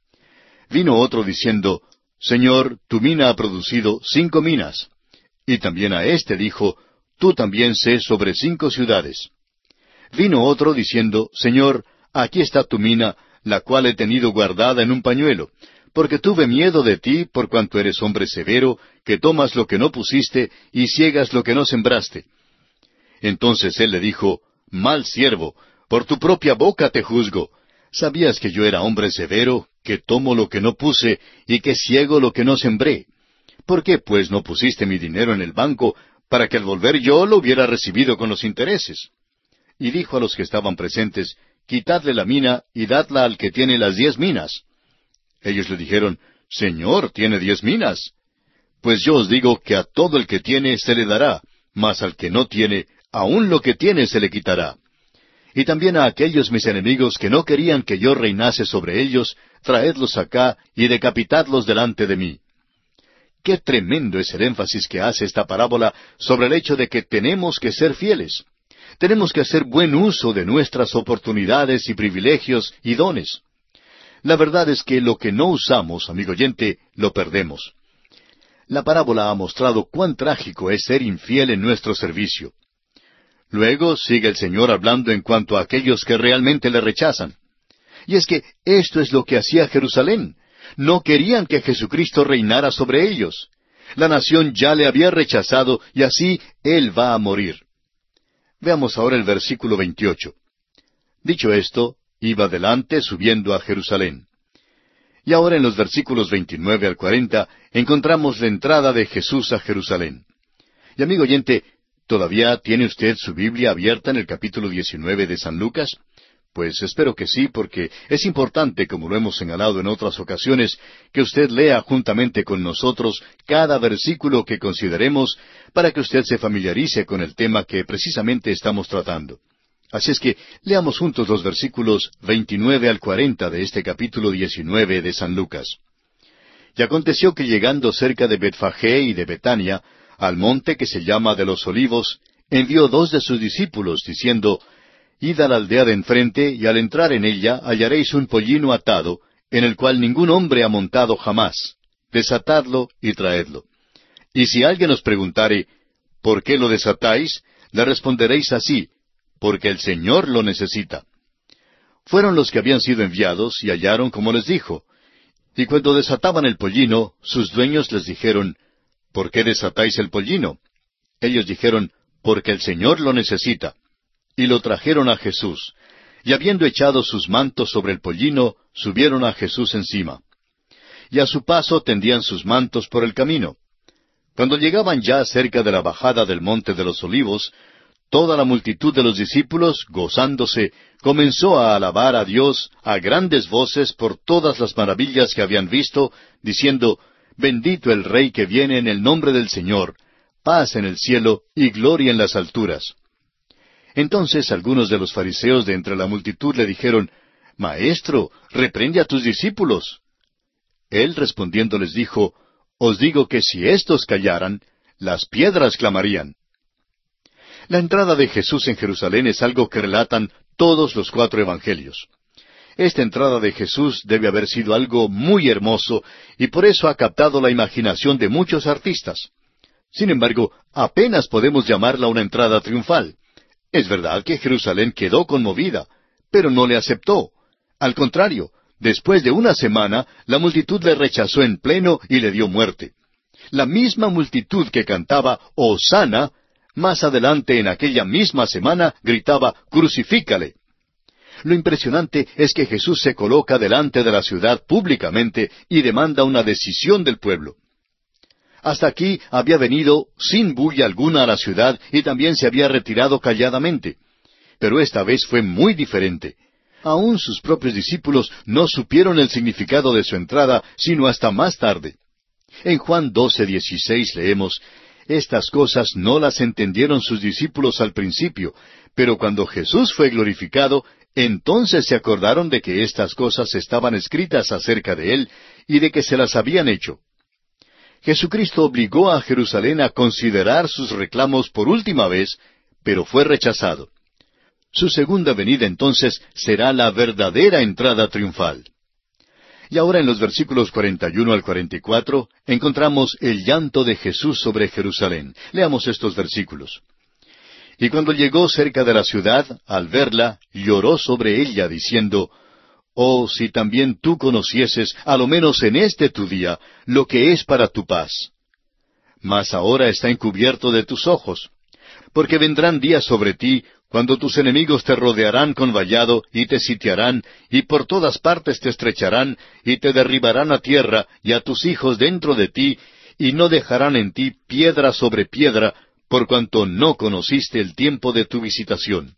Vino otro diciendo, Señor, tu mina ha producido cinco minas. Y también a éste dijo, Tú también sé sobre cinco ciudades. Vino otro diciendo, Señor, aquí está tu mina, la cual he tenido guardada en un pañuelo, porque tuve miedo de ti, por cuanto eres hombre severo, que tomas lo que no pusiste y ciegas lo que no sembraste. Entonces él le dijo, Mal siervo, por tu propia boca te juzgo. ¿Sabías que yo era hombre severo, que tomo lo que no puse y que ciego lo que no sembré? ¿Por qué, pues, no pusiste mi dinero en el banco, para que al volver yo lo hubiera recibido con los intereses? Y dijo a los que estaban presentes, Quitadle la mina y dadla al que tiene las diez minas. Ellos le dijeron, Señor, tiene diez minas. Pues yo os digo que a todo el que tiene se le dará, mas al que no tiene, aun lo que tiene se le quitará. Y también a aquellos mis enemigos que no querían que yo reinase sobre ellos, traedlos acá y decapitadlos delante de mí. Qué tremendo es el énfasis que hace esta parábola sobre el hecho de que tenemos que ser fieles. Tenemos que hacer buen uso de nuestras oportunidades y privilegios y dones. La verdad es que lo que no usamos, amigo oyente, lo perdemos. La parábola ha mostrado cuán trágico es ser infiel en nuestro servicio. Luego sigue el Señor hablando en cuanto a aquellos que realmente le rechazan. Y es que esto es lo que hacía Jerusalén. No querían que Jesucristo reinara sobre ellos. La nación ya le había rechazado y así Él va a morir. Veamos ahora el versículo veintiocho. Dicho esto, iba adelante subiendo a Jerusalén. Y ahora en los versículos veintinueve al cuarenta encontramos la entrada de Jesús a Jerusalén. Y amigo oyente, ¿todavía tiene usted su Biblia abierta en el capítulo diecinueve de San Lucas? Pues espero que sí, porque es importante, como lo hemos señalado en otras ocasiones, que usted lea juntamente con nosotros cada versículo que consideremos para que usted se familiarice con el tema que precisamente estamos tratando. Así es que leamos juntos los versículos veintinueve al cuarenta de este capítulo diecinueve de San Lucas. Y aconteció que llegando cerca de Betfagé y de Betania, al monte que se llama de los Olivos, envió dos de sus discípulos, diciendo, Id a la aldea de enfrente, y al entrar en ella hallaréis un pollino atado, en el cual ningún hombre ha montado jamás. Desatadlo y traedlo. Y si alguien os preguntare, ¿por qué lo desatáis?, le responderéis así, porque el Señor lo necesita. Fueron los que habían sido enviados, y hallaron como les dijo. Y cuando desataban el pollino, sus dueños les dijeron, ¿por qué desatáis el pollino? Ellos dijeron, porque el Señor lo necesita. Y lo trajeron a Jesús. Y habiendo echado sus mantos sobre el pollino, subieron a Jesús encima. Y a su paso tendían sus mantos por el camino. Cuando llegaban ya cerca de la bajada del monte de los Olivos, toda la multitud de los discípulos, gozándose, comenzó a alabar a Dios a grandes voces por todas las maravillas que habían visto, diciendo, Bendito el Rey que viene en el nombre del Señor, paz en el cielo y gloria en las alturas. Entonces algunos de los fariseos de entre la multitud le dijeron, Maestro, reprende a tus discípulos. Él respondiendo les dijo, Os digo que si éstos callaran, las piedras clamarían. La entrada de Jesús en Jerusalén es algo que relatan todos los cuatro evangelios. Esta entrada de Jesús debe haber sido algo muy hermoso y por eso ha captado la imaginación de muchos artistas. Sin embargo, apenas podemos llamarla una entrada triunfal. Es verdad que Jerusalén quedó conmovida, pero no le aceptó. Al contrario, después de una semana, la multitud le rechazó en pleno y le dio muerte. La misma multitud que cantaba Hosana, más adelante en aquella misma semana gritaba Crucifícale. Lo impresionante es que Jesús se coloca delante de la ciudad públicamente y demanda una decisión del pueblo. Hasta aquí había venido sin bulla alguna a la ciudad y también se había retirado calladamente. Pero esta vez fue muy diferente. Aún sus propios discípulos no supieron el significado de su entrada, sino hasta más tarde. En Juan doce dieciséis leemos, Estas cosas no las entendieron sus discípulos al principio, pero cuando Jesús fue glorificado, entonces se acordaron de que estas cosas estaban escritas acerca de Él y de que se las habían hecho. Jesucristo obligó a Jerusalén a considerar sus reclamos por última vez, pero fue rechazado. Su segunda venida entonces será la verdadera entrada triunfal. Y ahora en los versículos cuarenta y uno al cuarenta y cuatro encontramos el llanto de Jesús sobre Jerusalén. Leamos estos versículos. Y cuando llegó cerca de la ciudad, al verla, lloró sobre ella, diciendo, Oh, si también tú conocieses, a lo menos en este tu día, lo que es para tu paz. Mas ahora está encubierto de tus ojos, porque vendrán días sobre ti, cuando tus enemigos te rodearán con vallado, y te sitiarán, y por todas partes te estrecharán, y te derribarán a tierra, y a tus hijos dentro de ti, y no dejarán en ti piedra sobre piedra, por cuanto no conociste el tiempo de tu visitación.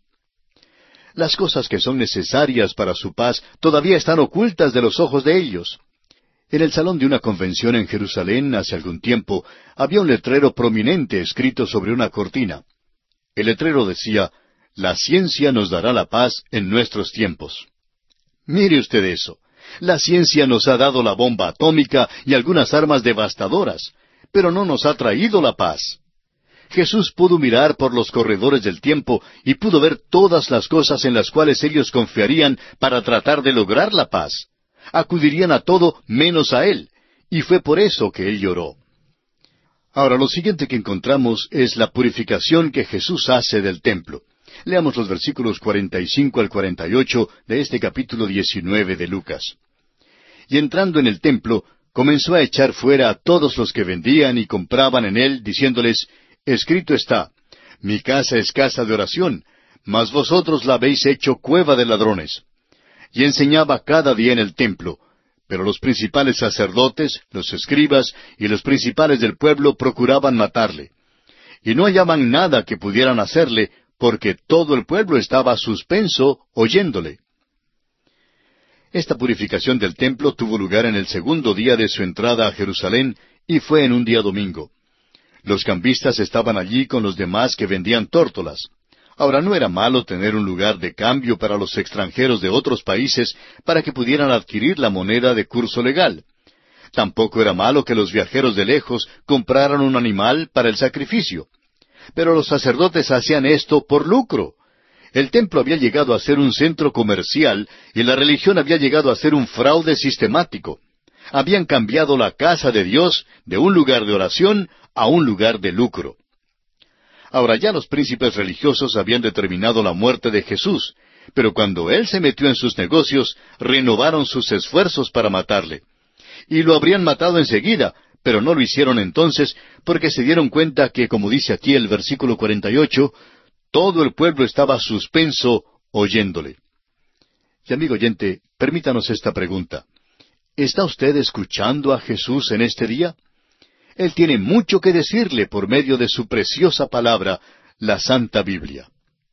Las cosas que son necesarias para su paz todavía están ocultas de los ojos de ellos. En el salón de una convención en Jerusalén, hace algún tiempo, había un letrero prominente escrito sobre una cortina. El letrero decía, La ciencia nos dará la paz en nuestros tiempos. Mire usted eso. La ciencia nos ha dado la bomba atómica y algunas armas devastadoras, pero no nos ha traído la paz. Jesús pudo mirar por los corredores del tiempo y pudo ver todas las cosas en las cuales ellos confiarían para tratar de lograr la paz. Acudirían a todo menos a Él, y fue por eso que Él lloró. Ahora, lo siguiente que encontramos es la purificación que Jesús hace del templo. Leamos los versículos cuarenta y cinco al cuarenta y ocho de este capítulo diecinueve de Lucas. Y entrando en el templo, comenzó a echar fuera a todos los que vendían y compraban en él, diciéndoles, Escrito está, Mi casa es casa de oración, mas vosotros la habéis hecho cueva de ladrones. Y enseñaba cada día en el templo, pero los principales sacerdotes, los escribas y los principales del pueblo procuraban matarle. Y no hallaban nada que pudieran hacerle, porque todo el pueblo estaba suspenso oyéndole. Esta purificación del templo tuvo lugar en el segundo día de su entrada a Jerusalén, y fue en un día domingo. Los cambistas estaban allí con los demás que vendían tórtolas. Ahora, no era malo tener un lugar de cambio para los extranjeros de otros países para que pudieran adquirir la moneda de curso legal. Tampoco era malo que los viajeros de lejos compraran un animal para el sacrificio. Pero los sacerdotes hacían esto por lucro. El templo había llegado a ser un centro comercial y la religión había llegado a ser un fraude sistemático. Habían cambiado la casa de Dios de un lugar de oración a un lugar de lucro. Ahora ya los príncipes religiosos habían determinado la muerte de Jesús, pero cuando Él se metió en sus negocios, renovaron sus esfuerzos para matarle. Y lo habrían matado enseguida, pero no lo hicieron entonces, porque se dieron cuenta que, como dice aquí el versículo cuarenta y ocho, todo el pueblo estaba suspenso oyéndole. Y amigo oyente, permítanos esta pregunta. ¿Está usted escuchando a Jesús en este día? Él tiene mucho que decirle por medio de su preciosa palabra, la Santa Biblia.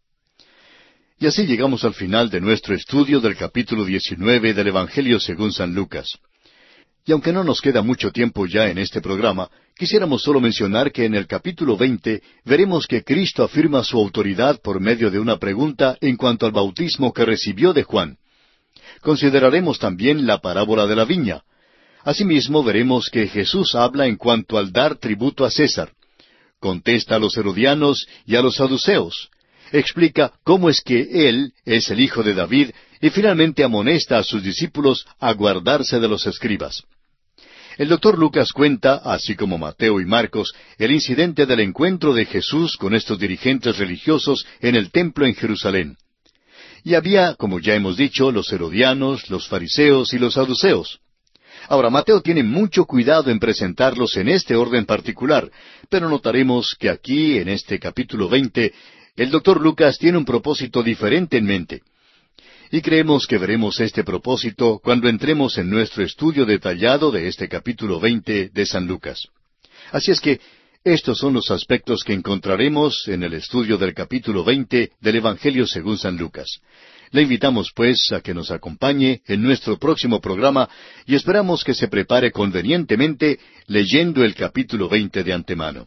Y así llegamos al final de nuestro estudio del capítulo diecinueve del Evangelio según San Lucas. Y aunque no nos queda mucho tiempo ya en este programa, quisiéramos solo mencionar que en el capítulo veinte veremos que Cristo afirma su autoridad por medio de una pregunta en cuanto al bautismo que recibió de Juan. Consideraremos también la parábola de la viña. Asimismo, veremos que Jesús habla en cuanto al dar tributo a César. Contesta a los herodianos y a los saduceos. Explica cómo es que Él es el hijo de David y finalmente amonesta a sus discípulos a guardarse de los escribas. El doctor Lucas cuenta, así como Mateo y Marcos, el incidente del encuentro de Jesús con estos dirigentes religiosos en el templo en Jerusalén. Y había, como ya hemos dicho, los herodianos, los fariseos y los saduceos. Ahora, Mateo tiene mucho cuidado en presentarlos en este orden particular, pero notaremos que aquí, en este capítulo veinte, el doctor Lucas tiene un propósito diferente en mente. Y creemos que veremos este propósito cuando entremos en nuestro estudio detallado de este capítulo veinte de San Lucas. Así es que, estos son los aspectos que encontraremos en el estudio del capítulo veinte del Evangelio según San Lucas. Le invitamos, pues, a que nos acompañe en nuestro próximo programa y esperamos que se prepare convenientemente leyendo el capítulo veinte de antemano.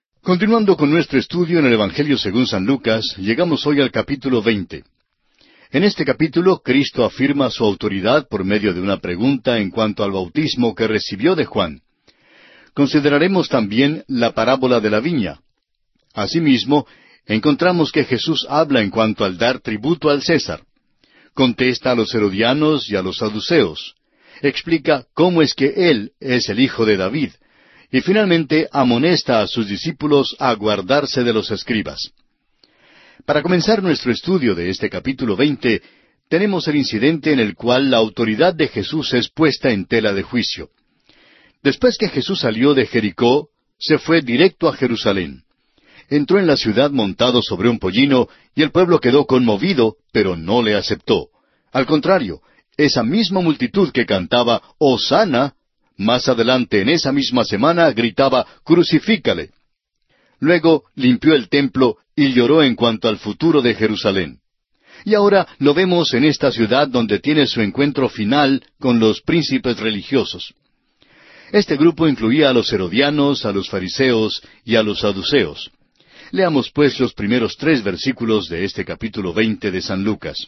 Continuando con nuestro estudio en el Evangelio según San Lucas, llegamos hoy al capítulo veinte. En este capítulo, Cristo afirma su autoridad por medio de una pregunta en cuanto al bautismo que recibió de Juan. Consideraremos también la parábola de la viña. Asimismo, encontramos que Jesús habla en cuanto al dar tributo al César. Contesta a los herodianos y a los saduceos. Explica cómo es que Él es el hijo de David. Y finalmente amonesta a sus discípulos a guardarse de los escribas. Para comenzar nuestro estudio de este capítulo veinte, tenemos el incidente en el cual la autoridad de Jesús es puesta en tela de juicio. Después que Jesús salió de Jericó, se fue directo a Jerusalén. Entró en la ciudad montado sobre un pollino, y el pueblo quedó conmovido, pero no le aceptó. Al contrario, esa misma multitud que cantaba «Hosana», más adelante en esa misma semana gritaba «Crucifícale». Luego limpió el templo y lloró en cuanto al futuro de Jerusalén. Y ahora lo vemos en esta ciudad donde tiene su encuentro final con los príncipes religiosos. Este grupo incluía a los herodianos, a los fariseos y a los saduceos. Leamos pues los primeros tres versículos de este capítulo veinte de San Lucas.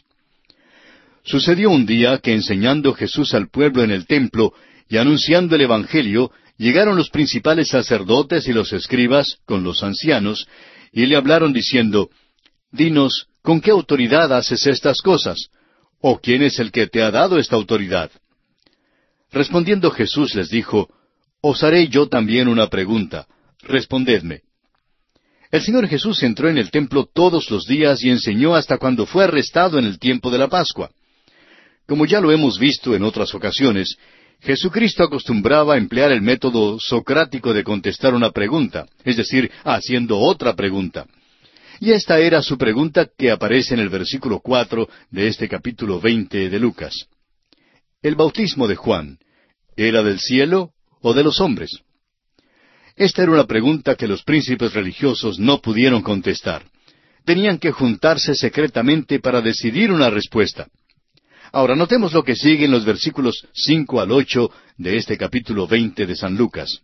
Sucedió un día que enseñando Jesús al pueblo en el templo y anunciando el Evangelio, llegaron los principales sacerdotes y los escribas con los ancianos, y le hablaron diciendo, «Dinos, ¿con qué autoridad haces estas cosas? ¿O quién es el que te ha dado esta autoridad?» Respondiendo Jesús les dijo, «Os haré yo también una pregunta. Respondedme». El Señor Jesús entró en el templo todos los días y enseñó hasta cuando fue arrestado en el tiempo de la Pascua. Como ya lo hemos visto en otras ocasiones, Jesucristo acostumbraba a emplear el método socrático de contestar una pregunta, es decir, haciendo otra pregunta. Y esta era su pregunta que aparece en el versículo cuatro de este capítulo veinte de Lucas. El bautismo de Juan, ¿era del cielo o de los hombres? Esta era una pregunta que los príncipes religiosos no pudieron contestar. Tenían que juntarse secretamente para decidir una respuesta. Ahora notemos lo que sigue en los versículos cinco al ocho de este capítulo veinte de San Lucas.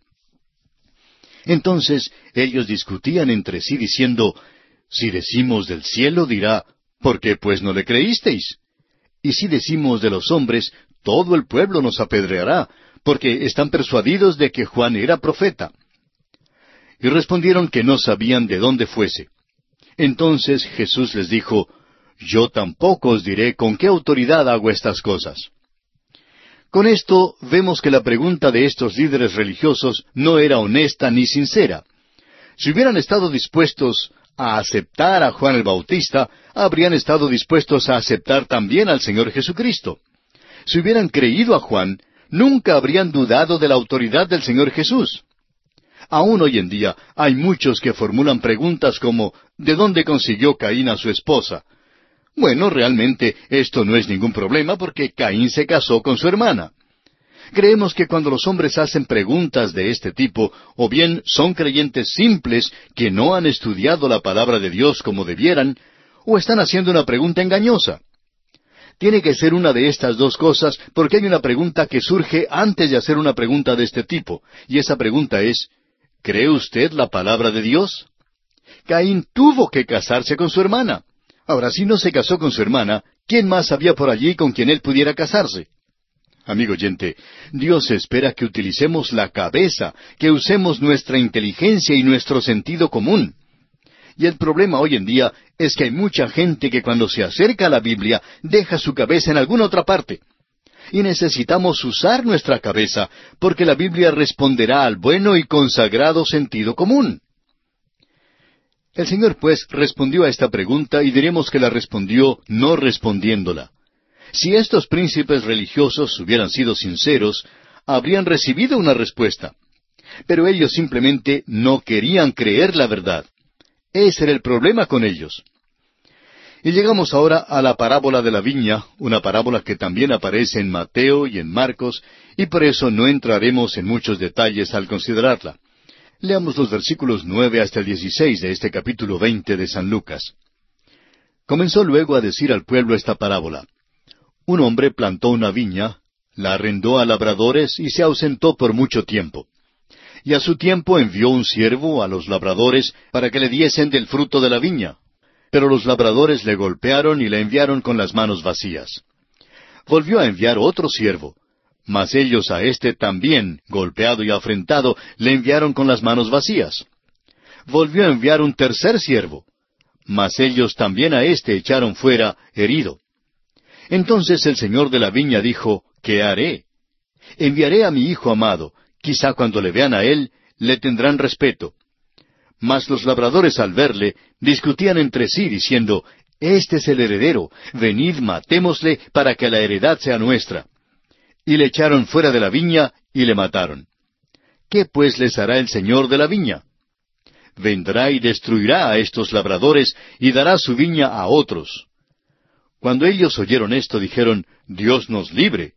Entonces ellos discutían entre sí diciendo, «Si decimos del cielo, dirá, ¿por qué pues no le creísteis? Y si decimos de los hombres, todo el pueblo nos apedreará, porque están persuadidos de que Juan era profeta». Y respondieron que no sabían de dónde fuese. Entonces Jesús les dijo, «Yo tampoco os diré con qué autoridad hago estas cosas». Con esto vemos que la pregunta de estos líderes religiosos no era honesta ni sincera. Si hubieran estado dispuestos a aceptar a Juan el Bautista, habrían estado dispuestos a aceptar también al Señor Jesucristo. Si hubieran creído a Juan, nunca habrían dudado de la autoridad del Señor Jesús. Aún hoy en día hay muchos que formulan preguntas como ¿de dónde consiguió Caín a su esposa? Bueno, realmente esto no es ningún problema porque Caín se casó con su hermana. Creemos que cuando los hombres hacen preguntas de este tipo, o bien son creyentes simples que no han estudiado la palabra de Dios como debieran, o están haciendo una pregunta engañosa. Tiene que ser una de estas dos cosas porque hay una pregunta que surge antes de hacer una pregunta de este tipo, y esa pregunta es, ¿cree usted la palabra de Dios? Caín tuvo que casarse con su hermana. Ahora, si no se casó con su hermana, ¿quién más había por allí con quien él pudiera casarse? Amigo oyente, Dios espera que utilicemos la cabeza, que usemos nuestra inteligencia y nuestro sentido común. Y el problema hoy en día es que hay mucha gente que cuando se acerca a la Biblia deja su cabeza en alguna otra parte. Y necesitamos usar nuestra cabeza, porque la Biblia responderá al bueno y consagrado sentido común. El Señor, pues, respondió a esta pregunta y diremos que la respondió no respondiéndola. Si estos príncipes religiosos hubieran sido sinceros, habrían recibido una respuesta. Pero ellos simplemente no querían creer la verdad. Ese era el problema con ellos. Y llegamos ahora a la parábola de la viña, una parábola que también aparece en Mateo y en Marcos, y por eso no entraremos en muchos detalles al considerarla. Leamos los versículos nueve hasta el dieciséis de este capítulo veinte de San Lucas. Comenzó luego a decir al pueblo esta parábola. Un hombre plantó una viña, la arrendó a labradores y se ausentó por mucho tiempo. Y a su tiempo envió un siervo a los labradores para que le diesen del fruto de la viña. pero los labradores le golpearon y le enviaron con las manos vacías. Volvió a enviar otro siervo, mas ellos a éste también, golpeado y afrentado, le enviaron con las manos vacías. Volvió a enviar un tercer siervo, mas ellos también a éste echaron fuera, herido. Entonces el señor de la viña dijo, ¿qué haré? Enviaré a mi hijo amado, quizá cuando le vean a él, le tendrán respeto. Mas los labradores al verle, discutían entre sí, diciendo, Este es el heredero, venid matémosle para que la heredad sea nuestra. Y le echaron fuera de la viña y le mataron. ¿Qué pues les hará el señor de la viña? Vendrá y destruirá a estos labradores y dará su viña a otros. Cuando ellos oyeron esto, dijeron, Dios nos libre.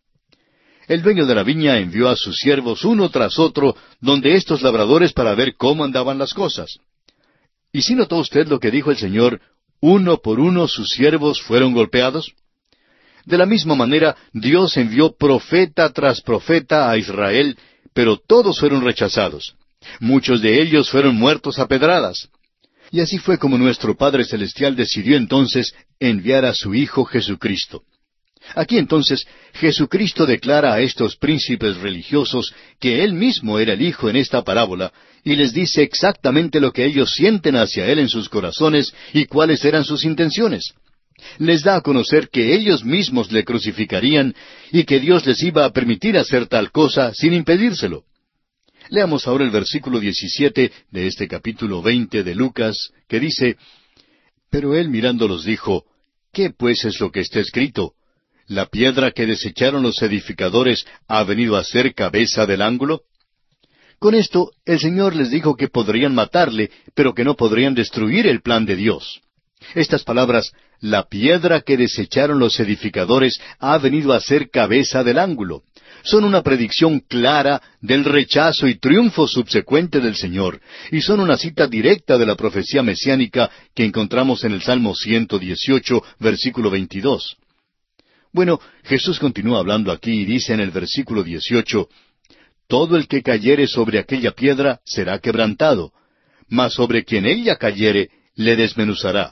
El dueño de la viña envió a sus siervos uno tras otro donde estos labradores para ver cómo andaban las cosas. ¿Y si notó usted lo que dijo el Señor? Uno por uno sus siervos fueron golpeados. De la misma manera, Dios envió profeta tras profeta a Israel, pero todos fueron rechazados. Muchos de ellos fueron muertos a pedradas. Y así fue como nuestro Padre Celestial decidió entonces enviar a su Hijo Jesucristo. Aquí entonces Jesucristo declara a estos príncipes religiosos que Él mismo era el Hijo en esta parábola, y les dice exactamente lo que ellos sienten hacia Él en sus corazones y cuáles eran sus intenciones. Les da a conocer que ellos mismos le crucificarían y que Dios les iba a permitir hacer tal cosa sin impedírselo. Leamos ahora el versículo diecisiete de este capítulo veinte de Lucas, que dice, Pero él mirándolos dijo, ¿qué pues es lo que está escrito? ¿La piedra que desecharon los edificadores ha venido a ser cabeza del ángulo? Con esto, el Señor les dijo que podrían matarle, pero que no podrían destruir el plan de Dios. Estas palabras, la piedra que desecharon los edificadores ha venido a ser cabeza del ángulo, son una predicción clara del rechazo y triunfo subsecuente del Señor, y son una cita directa de la profecía mesiánica que encontramos en el Salmo ciento dieciocho, versículo veintidós. Bueno, Jesús continúa hablando aquí y dice en el versículo dieciocho, Todo el que cayere sobre aquella piedra será quebrantado, mas sobre quien ella cayere le desmenuzará.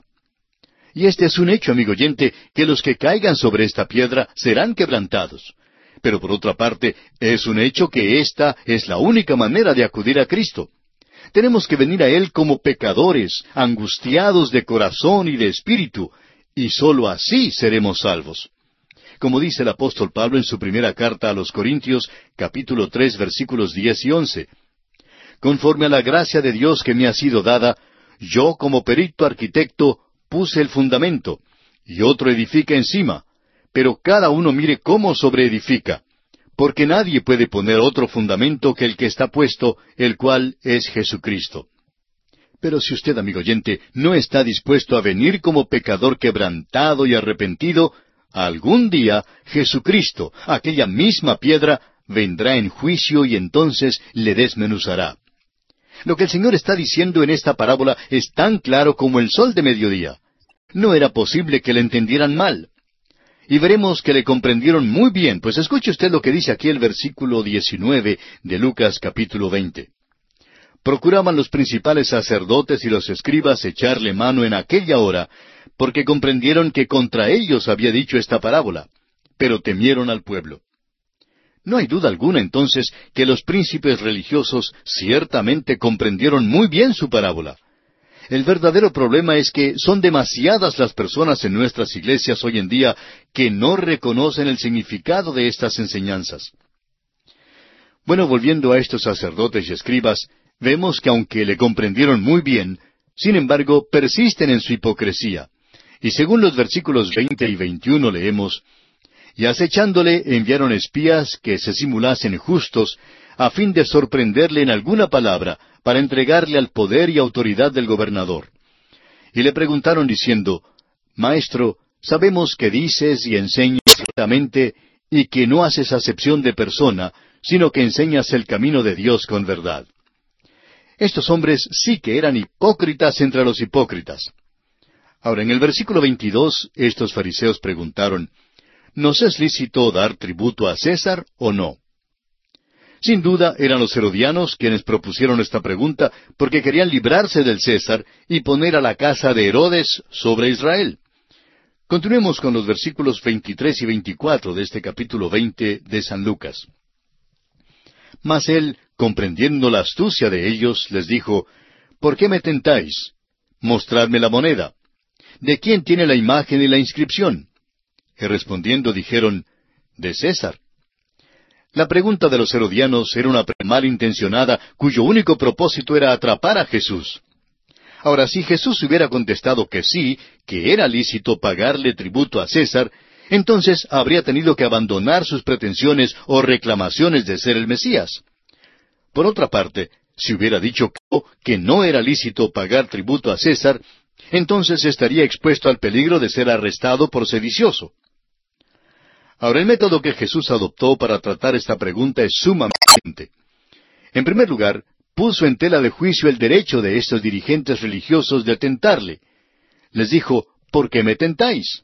Y este es un hecho, amigo oyente, que los que caigan sobre esta piedra serán quebrantados. Pero por otra parte, es un hecho que esta es la única manera de acudir a Cristo. Tenemos que venir a Él como pecadores, angustiados de corazón y de espíritu, y sólo así seremos salvos. Como dice el apóstol Pablo en su primera carta a los Corintios, capítulo tres, versículos diez y once. Conforme a la gracia de Dios que me ha sido dada, yo como perito arquitecto puse el fundamento, y otro edifica encima, pero cada uno mire cómo sobreedifica, porque nadie puede poner otro fundamento que el que está puesto, el cual es Jesucristo. Pero si usted, amigo oyente, no está dispuesto a venir como pecador quebrantado y arrepentido, algún día Jesucristo, aquella misma piedra, vendrá en juicio y entonces le desmenuzará. Lo que el Señor está diciendo en esta parábola es tan claro como el sol de mediodía. No era posible que le entendieran mal. Y veremos que le comprendieron muy bien, pues escuche usted lo que dice aquí el versículo diecinueve de Lucas capítulo veinte. Procuraban los principales sacerdotes y los escribas echarle mano en aquella hora, porque comprendieron que contra ellos había dicho esta parábola, pero temieron al pueblo. No hay duda alguna entonces que los príncipes religiosos ciertamente comprendieron muy bien su parábola. El verdadero problema es que son demasiadas las personas en nuestras iglesias hoy en día que no reconocen el significado de estas enseñanzas. Bueno, volviendo a estos sacerdotes y escribas, vemos que aunque le comprendieron muy bien, sin embargo persisten en su hipocresía. Y según los versículos veinte y veintiuno leemos, Y acechándole enviaron espías que se simulasen justos, a fin de sorprenderle en alguna palabra, para entregarle al poder y autoridad del gobernador. Y le preguntaron diciendo, Maestro, sabemos que dices y enseñas ciertamente, y que no haces acepción de persona, sino que enseñas el camino de Dios con verdad. Estos hombres sí que eran hipócritas entre los hipócritas. Ahora, en el versículo veintidós, estos fariseos preguntaron, ¿Nos es lícito dar tributo a César o no? Sin duda eran los herodianos quienes propusieron esta pregunta porque querían librarse del César y poner a la casa de Herodes sobre Israel. Continuemos con los versículos veintitrés y veinticuatro de este capítulo veinte de San Lucas. Mas él, comprendiendo la astucia de ellos, les dijo, ¿por qué me tentáis? Mostradme la moneda. ¿De quién tiene la imagen y la inscripción? Y respondiendo dijeron, de César. La pregunta de los herodianos era una mal intencionada, cuyo único propósito era atrapar a Jesús. Ahora, si Jesús hubiera contestado que sí, que era lícito pagarle tributo a César, entonces habría tenido que abandonar sus pretensiones o reclamaciones de ser el Mesías. Por otra parte, si hubiera dicho que no era lícito pagar tributo a César, entonces estaría expuesto al peligro de ser arrestado por sedicioso. Ahora, el método que Jesús adoptó para tratar esta pregunta es sumamente. En primer lugar, puso en tela de juicio el derecho de estos dirigentes religiosos de tentarle. Les dijo, ¿por qué me tentáis?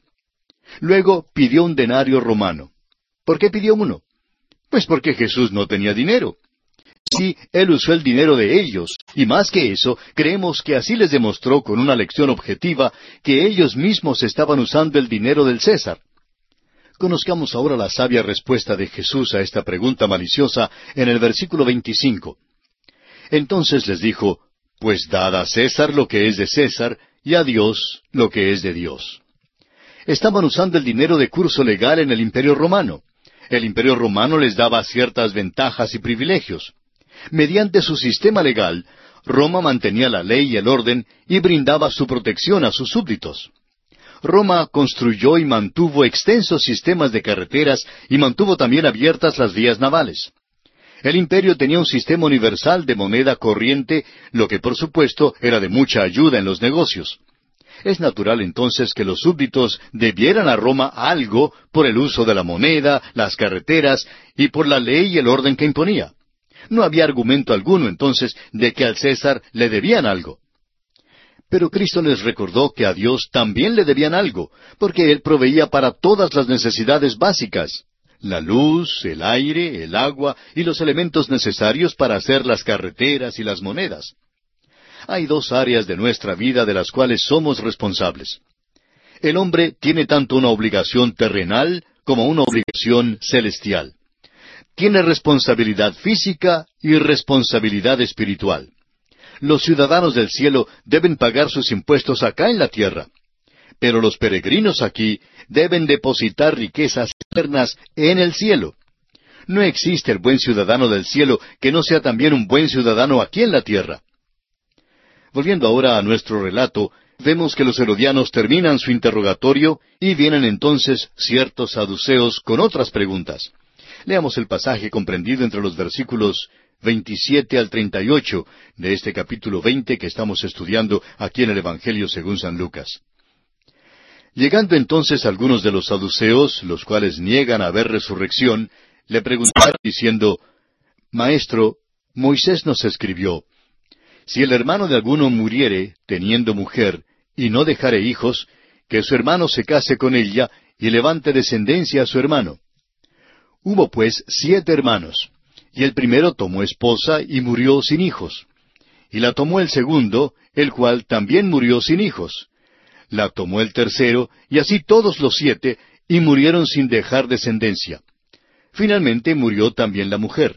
Luego pidió un denario romano. ¿Por qué pidió uno? Pues porque Jesús no tenía dinero. Sí, él usó el dinero de ellos, y más que eso, creemos que así les demostró con una lección objetiva que ellos mismos estaban usando el dinero del César. Conozcamos ahora la sabia respuesta de Jesús a esta pregunta maliciosa en el versículo veinticinco. Entonces les dijo, pues dad a César lo que es de César, y a Dios lo que es de Dios. Estaban usando el dinero de curso legal en el Imperio Romano. El Imperio Romano les daba ciertas ventajas y privilegios. Mediante su sistema legal, Roma mantenía la ley y el orden y brindaba su protección a sus súbditos. Roma construyó y mantuvo extensos sistemas de carreteras y mantuvo también abiertas las vías navales. El imperio tenía un sistema universal de moneda corriente, lo que por supuesto era de mucha ayuda en los negocios. Es natural entonces que los súbditos debieran a Roma algo por el uso de la moneda, las carreteras y por la ley y el orden que imponía. No había argumento alguno entonces de que al César le debían algo. Pero Cristo les recordó que a Dios también le debían algo, porque Él proveía para todas las necesidades básicas, la luz, el aire, el agua y los elementos necesarios para hacer las carreteras y las monedas. Hay dos áreas de nuestra vida de las cuales somos responsables. El hombre tiene tanto una obligación terrenal como una obligación celestial. Tiene responsabilidad física y responsabilidad espiritual. Los ciudadanos del cielo deben pagar sus impuestos acá en la tierra. Pero los peregrinos aquí deben depositar riquezas eternas en el cielo. No existe el buen ciudadano del cielo que no sea también un buen ciudadano aquí en la tierra. Volviendo ahora a nuestro relato, vemos que los herodianos terminan su interrogatorio y vienen entonces ciertos saduceos con otras preguntas. Leamos el pasaje comprendido entre los versículos veintisiete al treinta y ocho de este capítulo veinte que estamos estudiando aquí en el Evangelio según San Lucas. Llegando entonces algunos de los saduceos, los cuales niegan haber resurrección, le preguntaron diciendo, Maestro, Moisés nos escribió, si el hermano de alguno muriere, teniendo mujer, y no dejare hijos, que su hermano se case con ella, y levante descendencia a su hermano. Hubo pues siete hermanos, y el primero tomó esposa y murió sin hijos. Y la tomó el segundo, el cual también murió sin hijos. La tomó el tercero, y así todos los siete, y murieron sin dejar descendencia. Finalmente murió también la mujer.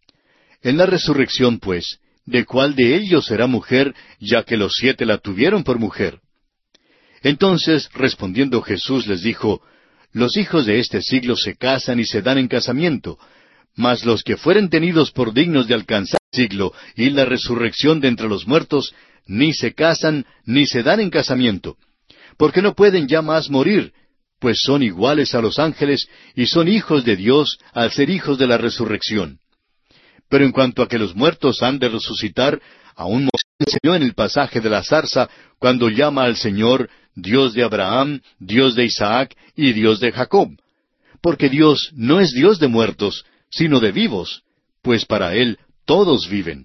En la resurrección, pues, ¿de cuál de ellos será mujer, ya que los siete la tuvieron por mujer? Entonces, respondiendo Jesús, les dijo, Los hijos de este siglo se casan y se dan en casamiento, mas los que fueren tenidos por dignos de alcanzar el siglo y la resurrección de entre los muertos, ni se casan ni se dan en casamiento, porque no pueden ya más morir, pues son iguales a los ángeles y son hijos de Dios al ser hijos de la resurrección. Pero en cuanto a que los muertos han de resucitar, aún Moisés enseñó en el pasaje de la zarza, cuando llama al Señor Dios de Abraham, Dios de Isaac y Dios de Jacob. Porque Dios no es Dios de muertos, sino de vivos, pues para Él todos viven.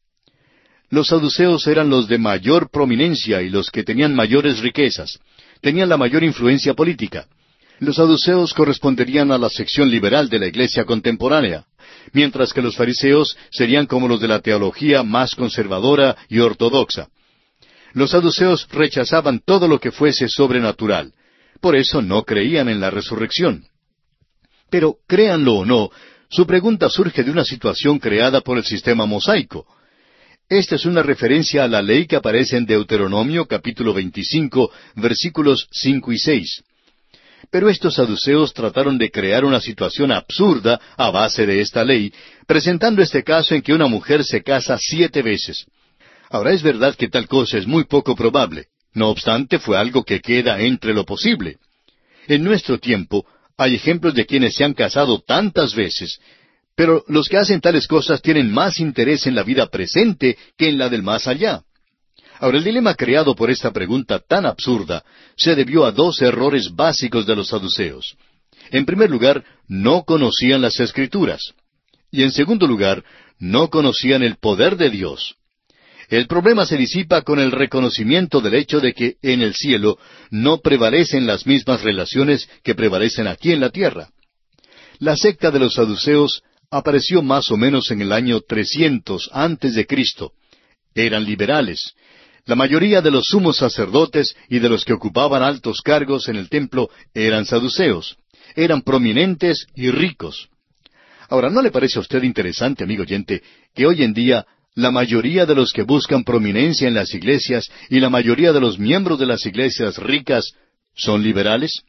Los saduceos eran los de mayor prominencia y los que tenían mayores riquezas. Tenían la mayor influencia política. Los saduceos corresponderían a la sección liberal de la iglesia contemporánea. mientras que los fariseos serían como los de la teología más conservadora y ortodoxa. Los saduceos rechazaban todo lo que fuese sobrenatural. Por eso no creían en la resurrección. Pero, créanlo o no, su pregunta surge de una situación creada por el sistema mosaico. Esta es una referencia a la ley que aparece en Deuteronomio capítulo veinticinco, versículos cinco y seis. Pero estos saduceos trataron de crear una situación absurda a base de esta ley, presentando este caso en que una mujer se casa siete veces. Ahora, es verdad que tal cosa es muy poco probable. No obstante, fue algo que queda entre lo posible. En nuestro tiempo, hay ejemplos de quienes se han casado tantas veces, pero los que hacen tales cosas tienen más interés en la vida presente que en la del más allá. Ahora, el dilema creado por esta pregunta tan absurda se debió a dos errores básicos de los saduceos. En primer lugar, no conocían las Escrituras. Y en segundo lugar, no conocían el poder de Dios. El problema se disipa con el reconocimiento del hecho de que en el cielo no prevalecen las mismas relaciones que prevalecen aquí en la tierra. La secta de los saduceos apareció más o menos en el año trescientos antes de Cristo. Eran liberales. La mayoría de los sumos sacerdotes y de los que ocupaban altos cargos en el templo eran saduceos. Eran prominentes y ricos. Ahora, ¿no le parece a usted interesante, amigo oyente, que hoy en día la mayoría de los que buscan prominencia en las iglesias y la mayoría de los miembros de las iglesias ricas son liberales?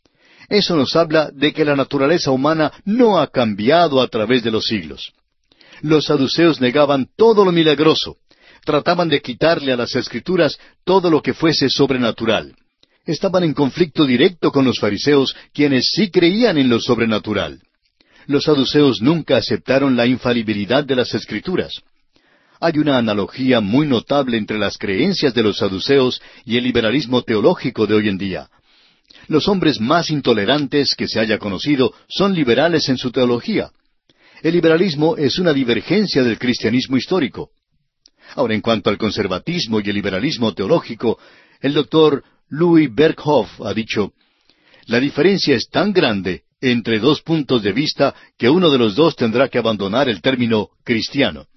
Eso nos habla de que la naturaleza humana no ha cambiado a través de los siglos. Los saduceos negaban todo lo milagroso. Trataban de quitarle a las Escrituras todo lo que fuese sobrenatural. Estaban en conflicto directo con los fariseos, quienes sí creían en lo sobrenatural. Los saduceos nunca aceptaron la infalibilidad de las Escrituras. Hay una analogía muy notable entre las creencias de los saduceos y el liberalismo teológico de hoy en día. Los hombres más intolerantes que se haya conocido son liberales en su teología. El liberalismo es una divergencia del cristianismo histórico. Ahora, en cuanto al conservatismo y el liberalismo teológico, el doctor Louis Berkhoff ha dicho, la diferencia es tan grande entre dos puntos de vista que uno de los dos tendrá que abandonar el término cristiano.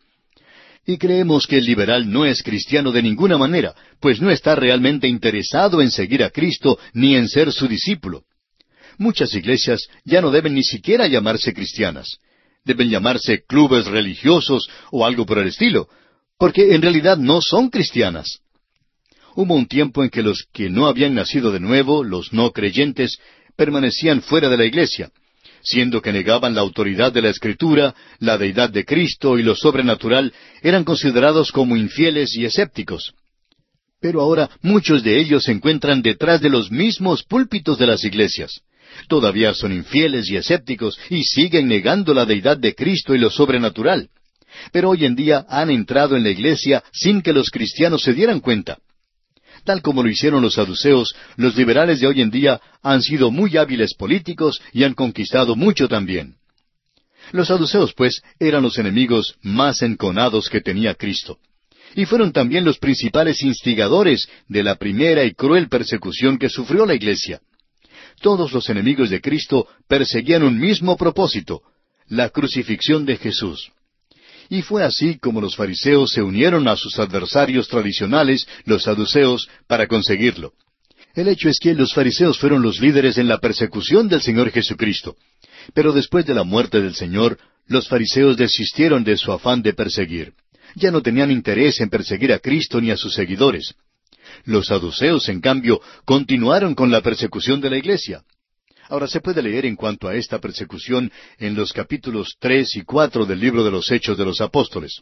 Y creemos que el liberal no es cristiano de ninguna manera, pues no está realmente interesado en seguir a Cristo ni en ser su discípulo. Muchas iglesias ya no deben ni siquiera llamarse cristianas. Deben llamarse clubes religiosos o algo por el estilo, porque en realidad no son cristianas. Hubo un tiempo en que los que no habían nacido de nuevo, los no creyentes, permanecían fuera de la iglesia, siendo que negaban la autoridad de la Escritura, la deidad de Cristo y lo sobrenatural, eran considerados como infieles y escépticos. Pero ahora muchos de ellos se encuentran detrás de los mismos púlpitos de las iglesias. Todavía son infieles y escépticos y siguen negando la deidad de Cristo y lo sobrenatural. Pero hoy en día han entrado en la iglesia sin que los cristianos se dieran cuenta. Tal como lo hicieron los saduceos, los liberales de hoy en día han sido muy hábiles políticos y han conquistado mucho también. Los saduceos, pues, eran los enemigos más enconados que tenía Cristo. Y fueron también los principales instigadores de la primera y cruel persecución que sufrió la iglesia. Todos los enemigos de Cristo perseguían un mismo propósito, la crucifixión de Jesús. Y fue así como los fariseos se unieron a sus adversarios tradicionales, los saduceos, para conseguirlo. El hecho es que los fariseos fueron los líderes en la persecución del Señor Jesucristo. Pero después de la muerte del Señor, los fariseos desistieron de su afán de perseguir. Ya no tenían interés en perseguir a Cristo ni a sus seguidores. Los saduceos, en cambio, continuaron con la persecución de la iglesia. Ahora se puede leer en cuanto a esta persecución en los capítulos tres y cuatro del libro de los Hechos de los Apóstoles.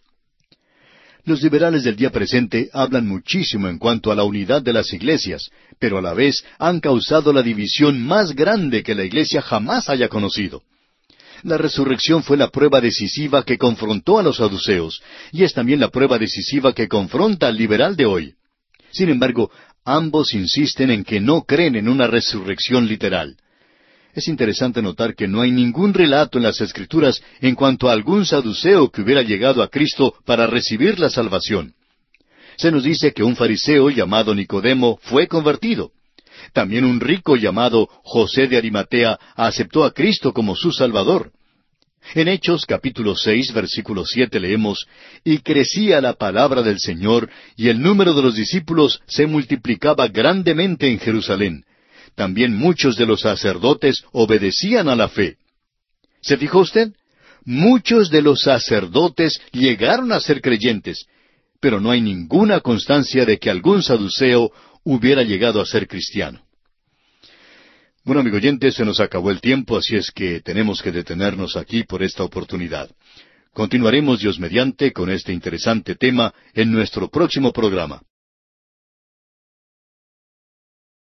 Los liberales del día presente hablan muchísimo en cuanto a la unidad de las iglesias, pero a la vez han causado la división más grande que la iglesia jamás haya conocido. La resurrección fue la prueba decisiva que confrontó a los saduceos, y es también la prueba decisiva que confronta al liberal de hoy. Sin embargo, ambos insisten en que no creen en una resurrección literal. Es interesante notar que no hay ningún relato en las Escrituras en cuanto a algún saduceo que hubiera llegado a Cristo para recibir la salvación. Se nos dice que un fariseo llamado Nicodemo fue convertido. También un rico llamado José de Arimatea aceptó a Cristo como su Salvador. En Hechos capítulo seis, versículo siete leemos, «Y crecía la palabra del Señor, y el número de los discípulos se multiplicaba grandemente en Jerusalén. También muchos de los sacerdotes obedecían a la fe». ¿Se fijó usted? Muchos de los sacerdotes llegaron a ser creyentes, pero no hay ninguna constancia de que algún saduceo hubiera llegado a ser cristiano. Bueno, amigo oyente, se nos acabó el tiempo, así es que tenemos que detenernos aquí por esta oportunidad. Continuaremos, Dios mediante, con este interesante tema en nuestro próximo programa.